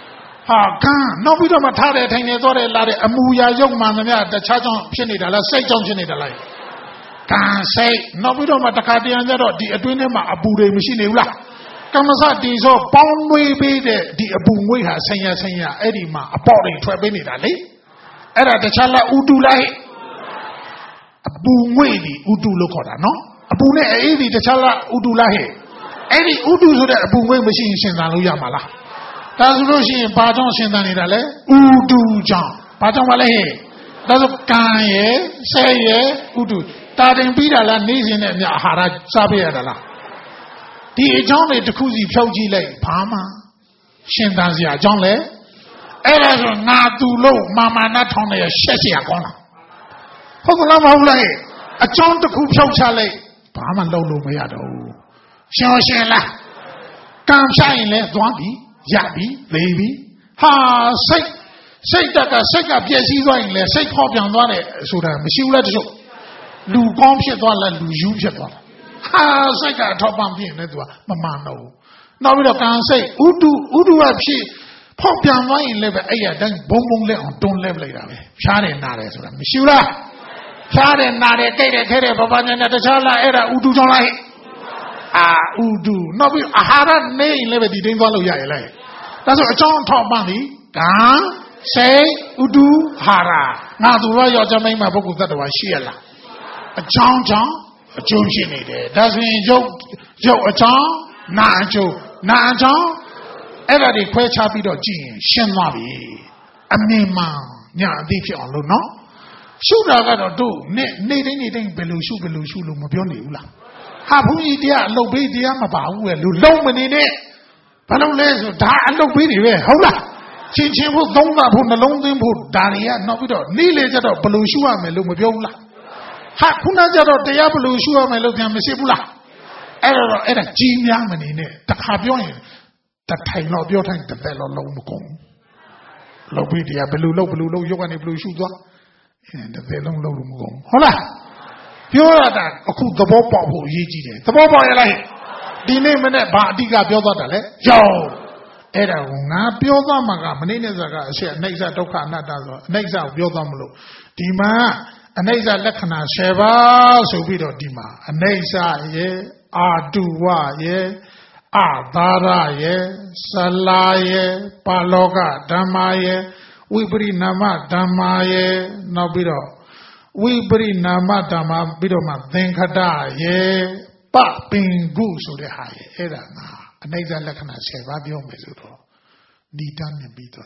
ဟာကံနောက်ပြီးတော့မှထားတယ်ထိုင်နေသွားတယ်လာတယ်အမူအရာရုပ်မှန်သမျှတခြားကြောင့်ဖြစ်နေတာလားစိတ်ကြောင့်ဖြစ်နေတာလားကံစိတ်နောက်ပြီးတော့မှတခါတရံကျတော့ဒီအတွင်းထဲမှာအပူတွေမရှိနေဘူးလားကမ္မစတီဆိုပေါင်းမွေးပေးတဲ့ဒီအပူငွေ့ဟာဆင်ရဆင်ရအဲ့ဒီမှာအပေါ့တွေထွက်ပေးနေတာလေအဲ့ဒါတခြားလားဥတုလားအပူငွေ့ဒီဥတုလို့ခေါ်တာနော်အပူနဲ့အေးဒီတခြားလားဥတုလားဟဲ့အဲ့ဒီဥတုဆိုတဲ့အပူငွေ့မရှိရင်ရှင်သန်လို့ရမှာလားဒါဆိုလို့ရှိရင်ဘာကြောင့်ရှင်သန်နေတာလဲဥတုကြောင့်ဘာကြောင့်ပါလဲဟဲ့ဒါဆိုကံရဲ့ဆဲရဲ့ဥတုတာတင်ပြီးတာလားနေစဉ်နဲ့အမြအာဟာရစားပေးရတာလားဒီအကြောင်းတွေတစ်ခုစီဖြောက်ကြည့်လိုက်ဘာမှရှင်သန်စရာအကြောင်းလဲအဲ့ဒါဆိုငါသူလို့မာမာနထောင်းနေရရှက်เสียကောင်းလားဟုတ်ကလားမဟုတ်လားအကြောင်းတစ်ခုဖြောက်ချလိုက်ဘာမှလုပ်လို့မရတော့ဘူးရှင်ရှင်လားကံဖြတ်ရင်လဲသွားပြီရပြီလေပြီဟာစိတ်စိတ်တက်ကစိတ်ကပြည့်စည်သွားရင်လဲစိတ်ဖောက်ပြန်သွားတယ်ဆိုတာမရှိဘူးလားတချို့လူကောင်းဖြစ်သွားလားလူယူဖြစ်သွားလားဟာစိတ်ကအထောက်ပံ့ဖြစ်နေသူကမမှန်တော့ဘူးနောက်ပြီးတော့ကံစိတ်ဥတုဥတုကဖြစ်ဖောက်ပြန်သွားရင်လည်းပဲအဲ့ရတိုင်းဘုံဘုံလက်အောင်တွန်းလဲလိုက်တာပဲဖြားတယ်နားတယ်ဆိုတာမရှိဘူးလားဖြားတယ်နားတယ်ကြိတ်တယ်ခဲတယ်ဘာဘာညာညာတခြားလားအဲ့ဒါဥတုကြောင့်လားအာဥတုနောက်ပြီးအာဟာရနေရင်လည်းပဲဒီတိုင်းသွားလို့ရရလားဒါဆိုအကြောင်းထောက်ပံ့သည်ကံစိတ်ဥတုဟာရငါသူရောယောက်ျားမိန်းမပုဂ္ဂိုလ်သတ္တဝါရှိရလားအကြောင်းကြောင့်အကျိုးရှိနေတယ်ဒါဆိုရင်ရုပ်ရုပ်အကြောင်းနာအကျိုးနာအကြောင်းအဲ့ဒါတွေခွဲခြားပြီးတော့ကြည့်ရင်ရှင်းသွားပြီအမြင်မှညာအသိဖြစ်အောင်လို့နော်ရှုတာကတော့တို့နေ့နေ့တိုင်းနေ့တိုင်းဘယ်လိုရှုဘယ်လိုရှုလို့မပြောနေဘူးလားဟာဘုန်းကြီးတရားအလုပ်ပေးတရားမပါဘူးလေလူလုံးမနေနဲ့ဘာလို့လဲဆိုဒါအလုပ်ပေးတွေပဲဟုတ်လားချင်းချင်းဖို့သုံးတာဖို့နှလုံးသွင်းဖို့ဒါတွေကနောက်ပြီးတော့နေ့လေကျတော့ဘယ်လိုရှုရမယ်လို့မပြောဘူးလားဟာခုနကျတော့တရားဘယ်လိုရှုရမယ်လို့ပြန်မရှိဘူးလားအဲ့တော့အဲ့ဒါကြီးများမနေနဲ့တခါပြောရင်တထိုင်တော့ပြောထိုင်တစ်သက်တော့လုံးမကုန်လုပ်ပြီးတရားဘယ်လိုလုပ်ဘယ်လိုလုပ်ရုပ်ကနေဘယ်လိုရှုသွားတစ်သက်လုံးလုံးလို့မကုန်ဟုတ်လားပြောရတာအခုသဘောပေါက်ဖို့အရေးကြီးတယ်သဘောပေါက်ရလားဒီနေ့မနေ့ဘာအဓိကပြောသွားတာလဲယောအဲ့ဒါကိုငါပြောသွားမှာကမနေ့နဲ့စကားအချက်အနိစ္စဒုက္ခအနတ္တဆိုအနိစ္စကိုပြောသွားမလို့ဒီမှာအနိစ္စလက္ခဏာဆယ်ပါးဆိုပြီးတော့ဒီမှာအနိစ္စရဲ့အာတုဝရဲ့အသာရရဲ့ဆလာရဲ့ပါလောကဓမ္မရဲ့ဝိပရိနာမဓမ္မရဲ့နောက်ပြီးတော့ဝိပရိနာမဓမ္မပြီးတော့မှသင်္ခတရဲ့ပပင်ကုဆိုတဲ့ဟာရဲ့အဲ့ဒါငါအနိစ္စလက္ခဏာဆယ်ပါးပြောမယ်ဆိုတော့ဒီတန်းနဲ့ပြီးတော့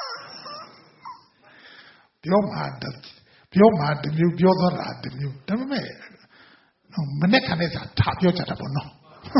ပြောမှာပြောမှာတမျိုးပြောသွားတာတမျိုးဒါပေမဲ့မနေ့ကလည်းသာပြောကြတာပေါ့နော်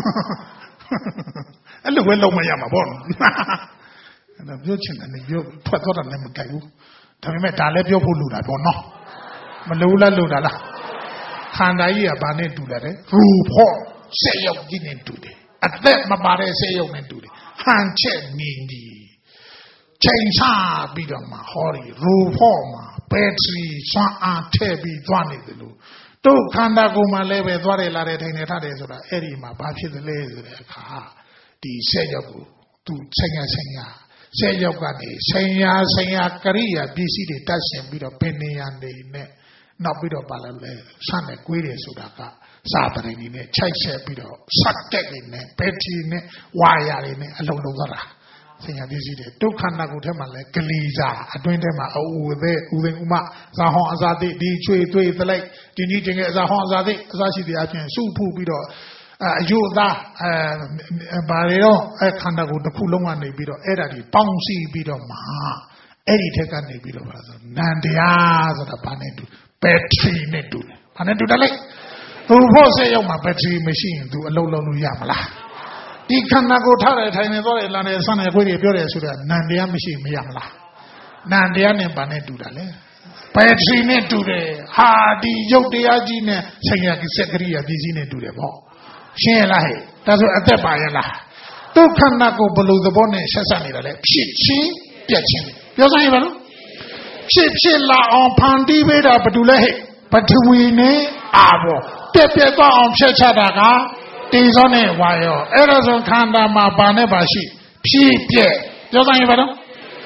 အဲ့လိုပဲလုံးမရမှာပေါ့နော်အဲ့ဒါပြောချင်တယ်ပြောထွက်သွားတာလည်းမကြိုက်ဘူးဒါပေမဲ့ဒါလည်းပြောဖို့လိုတာပေါ့နော်မလိုလားလိုတာလားခန္ဓာကြီးကဘာနဲ့တူလဲရူဖို့စေရုပ်ကြီးနဲ့တူတယ်အသက်မပါတဲ့စေရုပ်နဲ့တူတယ်ဟန်ချက်မြင်ဒီချိန်ချပြီးတော့မှဟောဒီရူဖို့မှာဘက်ထရီစွမ်းအားထည့်ပြီးသွားနေတယ်လို့တို့ခန္ဓာကိုယ်မှာလည်းပဲသွားတယ်လာတယ်ထိုင်နေထားတယ်ဆိုတာအဲ့ဒီမှာဘာဖြစ်သလဲဆိုတဲ့အခါဒီစေရုပ်ကိုသူဆိုင်ရဆိုင်ရစေရုပ်ကနေဆိုင်ရဆိုင်ရကရိယာပစ္စည်းတွေတတ်ရှင်ပြီးတော့ပင်နေရနေနဲ့နောက်ပြီးတော့ပါလဲလဲဆန့်နဲ့ကွေးတယ်ဆိုတာကစာပရိနေနဲ့ခြိုက်ဆက်ပြီးတော့စက်တက်နေနဲ့ဘက်ထရီနဲ့ဝါယာတွေနဲ့အလုံးလုံးသွားတာဆင်ညာပစ္စည်းတွေဒုက္ခနာကိုထဲမှာလဲကလီစာအတွင်းထဲမှာအူသေးဥသိဥမဇာဟောင်းအစာသိဒီချွေသွေးသလိုက်ဒီနည်းတင်ရဲ့အစာဟောင်းအစာသိအစာရှိတဲ့အပြင်စုဖူးပြီးတော့အယုသားအဲဘာတွေတော့အဲခန္ဓာကိုယ်တစ်ခုလုံးကနေပြီးတော့အဲ့ဒါဒီပေါင်းစည်းပြီးတော့မှအဲ့ဒီထက်ကနေပြီးတော့ပါဆိုနန္တရားဆိုတာဘာနဲ့တူဘက်ထရီနဲ့တူတယ်ဘာနဲ့တူတယ်လဲဘုဖို့စေရောက်မှာဘက်ထရီမရှိရင် तू အလုံးလုံးလို့ရမလားဒီခန္ဓာကိုယ်ထားတယ်ထိုင်နေသွားတယ်လာနေဆန်းနေခွေးတွေပြောတယ်ဆိုတာနန္တရားမရှိမရမလားနန္တရားနဲ့ဘာနဲ့တူတာလဲဘက်ထရီနဲ့တူတယ်ဟာဒီရုပ်တရားကြီးနဲ့ဆိုင်ရာစက်ကရိယာပစ္စည်းနဲ့တူတယ်ပေါ့ရှင်းရလားဟဲ့ဒါဆိုအသက်ပါရလားဒုက္ခနာကိုဘလို့သဘောနဲ့ဆက်ဆက်နေတာလဲဖြစ်ချင်းပြက်ချင်းပြောစမ်းရပါလို့ဖြစ်ဖြစ်လာအောင်ဖန်တီးပေးတာဘာတူလဲဟဲ့ပထဝီနဲ့အာဘောပြက်ပြက်သွားအောင်ဖြတ်ချတာကတေဇောနဲ့ဝါယောအဲ့ဒါဆိုခန္ဓာမှာဘာနဲ့ပါရှိဖြစ်ပြက်ပြောစမ်းရပါတော့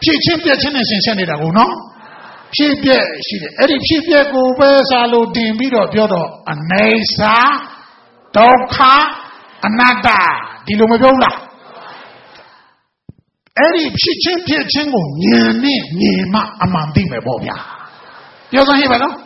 ဖြစ်ချင်းပြက်ချင်းနဲ့ဆင်ဆက်နေတာကိုနော်ဖြစ်ပြက်ရှိတယ်အဲ့ဒီဖြစ်ပြက်ကိုပဲစားလို့တင်ပြီးတော့ပြောတော့အနေစာဒုက္ခအနတ္တဒီလိုမပြောဘူးလားအဲ့ဒီဖြစ်ချင်းပြက်ချင်းကိုဉာဏ်နဲ့မြင်မှအမှန်သိမယ်ပေါ့ဗျာပြောစမ်းဟဲ့ပါနော်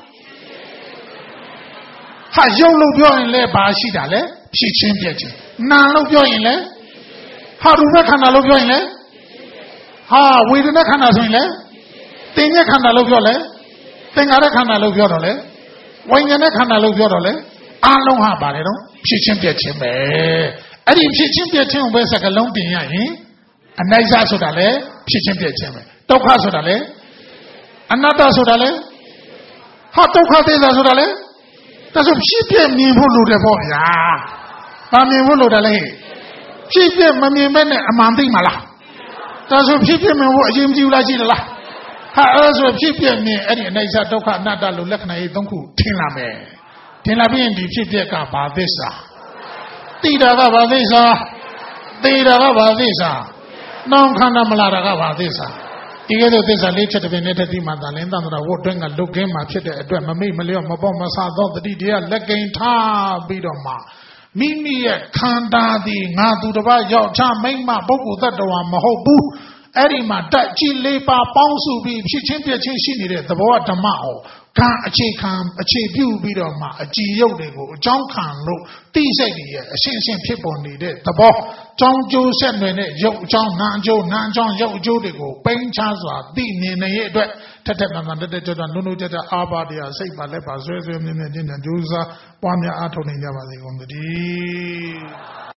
ဟာရုပ်လို့ပြောရင်လည်းဘာရှိတာလဲဖြစ်ချင်းပြက်ချင်းနာလို့ပြောရင်လည်းဟာရူပခန္ဓာလို့ပြောရင်လည်းဟာဝေဒနာခန္ဓာဆိုရင်လည်းတင်ရဲ့ခန္ဓာလို့ပြောလဲသင်္ခါရခန္ဓာလို့ပြောတော့လဲဝိညာဉ်နဲ့ခန္ဓာလို့ပြောတော့လဲအလုံးဟာပါတယ်တော့ဖြစ်ချင်းပြက်ချင်းပဲအဲ့ဒီဖြစ်ချင်းပြက်ချင်းကိုပဲစကလုံးတင်ရရင်အနိစ္စဆိုတာလဲဖြစ်ချင်းပြက်ချင်းပဲဒုက္ခဆိုတာလဲအနတ္တဆိုတာလဲဟာဒုက္ခသစ္စာဆိုတာလဲဒါဆိုဖြစ်ပြမြင်ဖို့လိုတယ်ပေါ့ဗျာ။ဘာမြင်ဖို့လိုတယ်လဲ။ဖြစ်ပြမမြင်ဘဲနဲ့အမှန်သိမှာလား။ဒါဆိုဖြစ်ပြမြင်ဖို့အရင်မကြည့်ဘူးလားရှိသလား။ဟာအဲ့ဆိုဖြစ်ပြမြင်အဲ့ဒီအနိစ္စဒုက္ခအနတ္တလို့လက္ခဏာရေးသုံးခုထင်လာမယ်။ထင်လာပြီးရင်ဒီဖြစ်ပြကဘာသစ္စာ။သိတာကဘာသစ္စာ။သိတာကဘာသစ္စာ။နောင်ခန္ဓာမလာတာကဘာသစ္စာ။ဒီကဲတော့သစ္စာလေးချက်တစ်ပင်နဲ့တတိမှသာလင်းသန္တရာဝတ်တွင်းကလုတ်ကင်းမှာဖြစ်တဲ့အတွက်မမိတ်မလျော့မပေါ့မဆသောတတိတရားလက်ကင်ထားပြီးတော့မှမိမိရဲ့ခန္ဓာသည်ငါသူတစ်ပါးယောက်ျားမိန်းမပုဂ္ဂိုလ်တ attva မဟုတ်ဘူးအဲ့ဒီမှာတက်ကြီးလေးပါပေါင်းစုပြီးဖြစ်ချင်းပြချင်းရှိနေတဲ့သဘောဓမ္မဟောကံအခြေခံအခြေပြုပြီးတော့မှအကြည်ရုပ်တွေကိုအကြောင်းခံလို့တိစိတ်တွေရဲ့အရှင်းရှင်းဖြစ်ပေါ်နေတဲ့သဘောကြောင်းကျိုးဆက်နွယ်တဲ့ရုပ်အကြောင်းနာအကျိုးနာအကြောင်းရုပ်အကျိုးတွေကိုပိန်းချစွာသိမြင်နေတဲ့အတွက်ထက်ထက်တန်တန်တက်တက်ကြွကြွနုနုကြကြအာပါတရားစိတ်ပါလက်ပါဆွဲဆွဲမြင်မြင်ချင်းချင်းကြိုးစားပွားများအားထုတ်နေကြပါစေကုန်သတည်း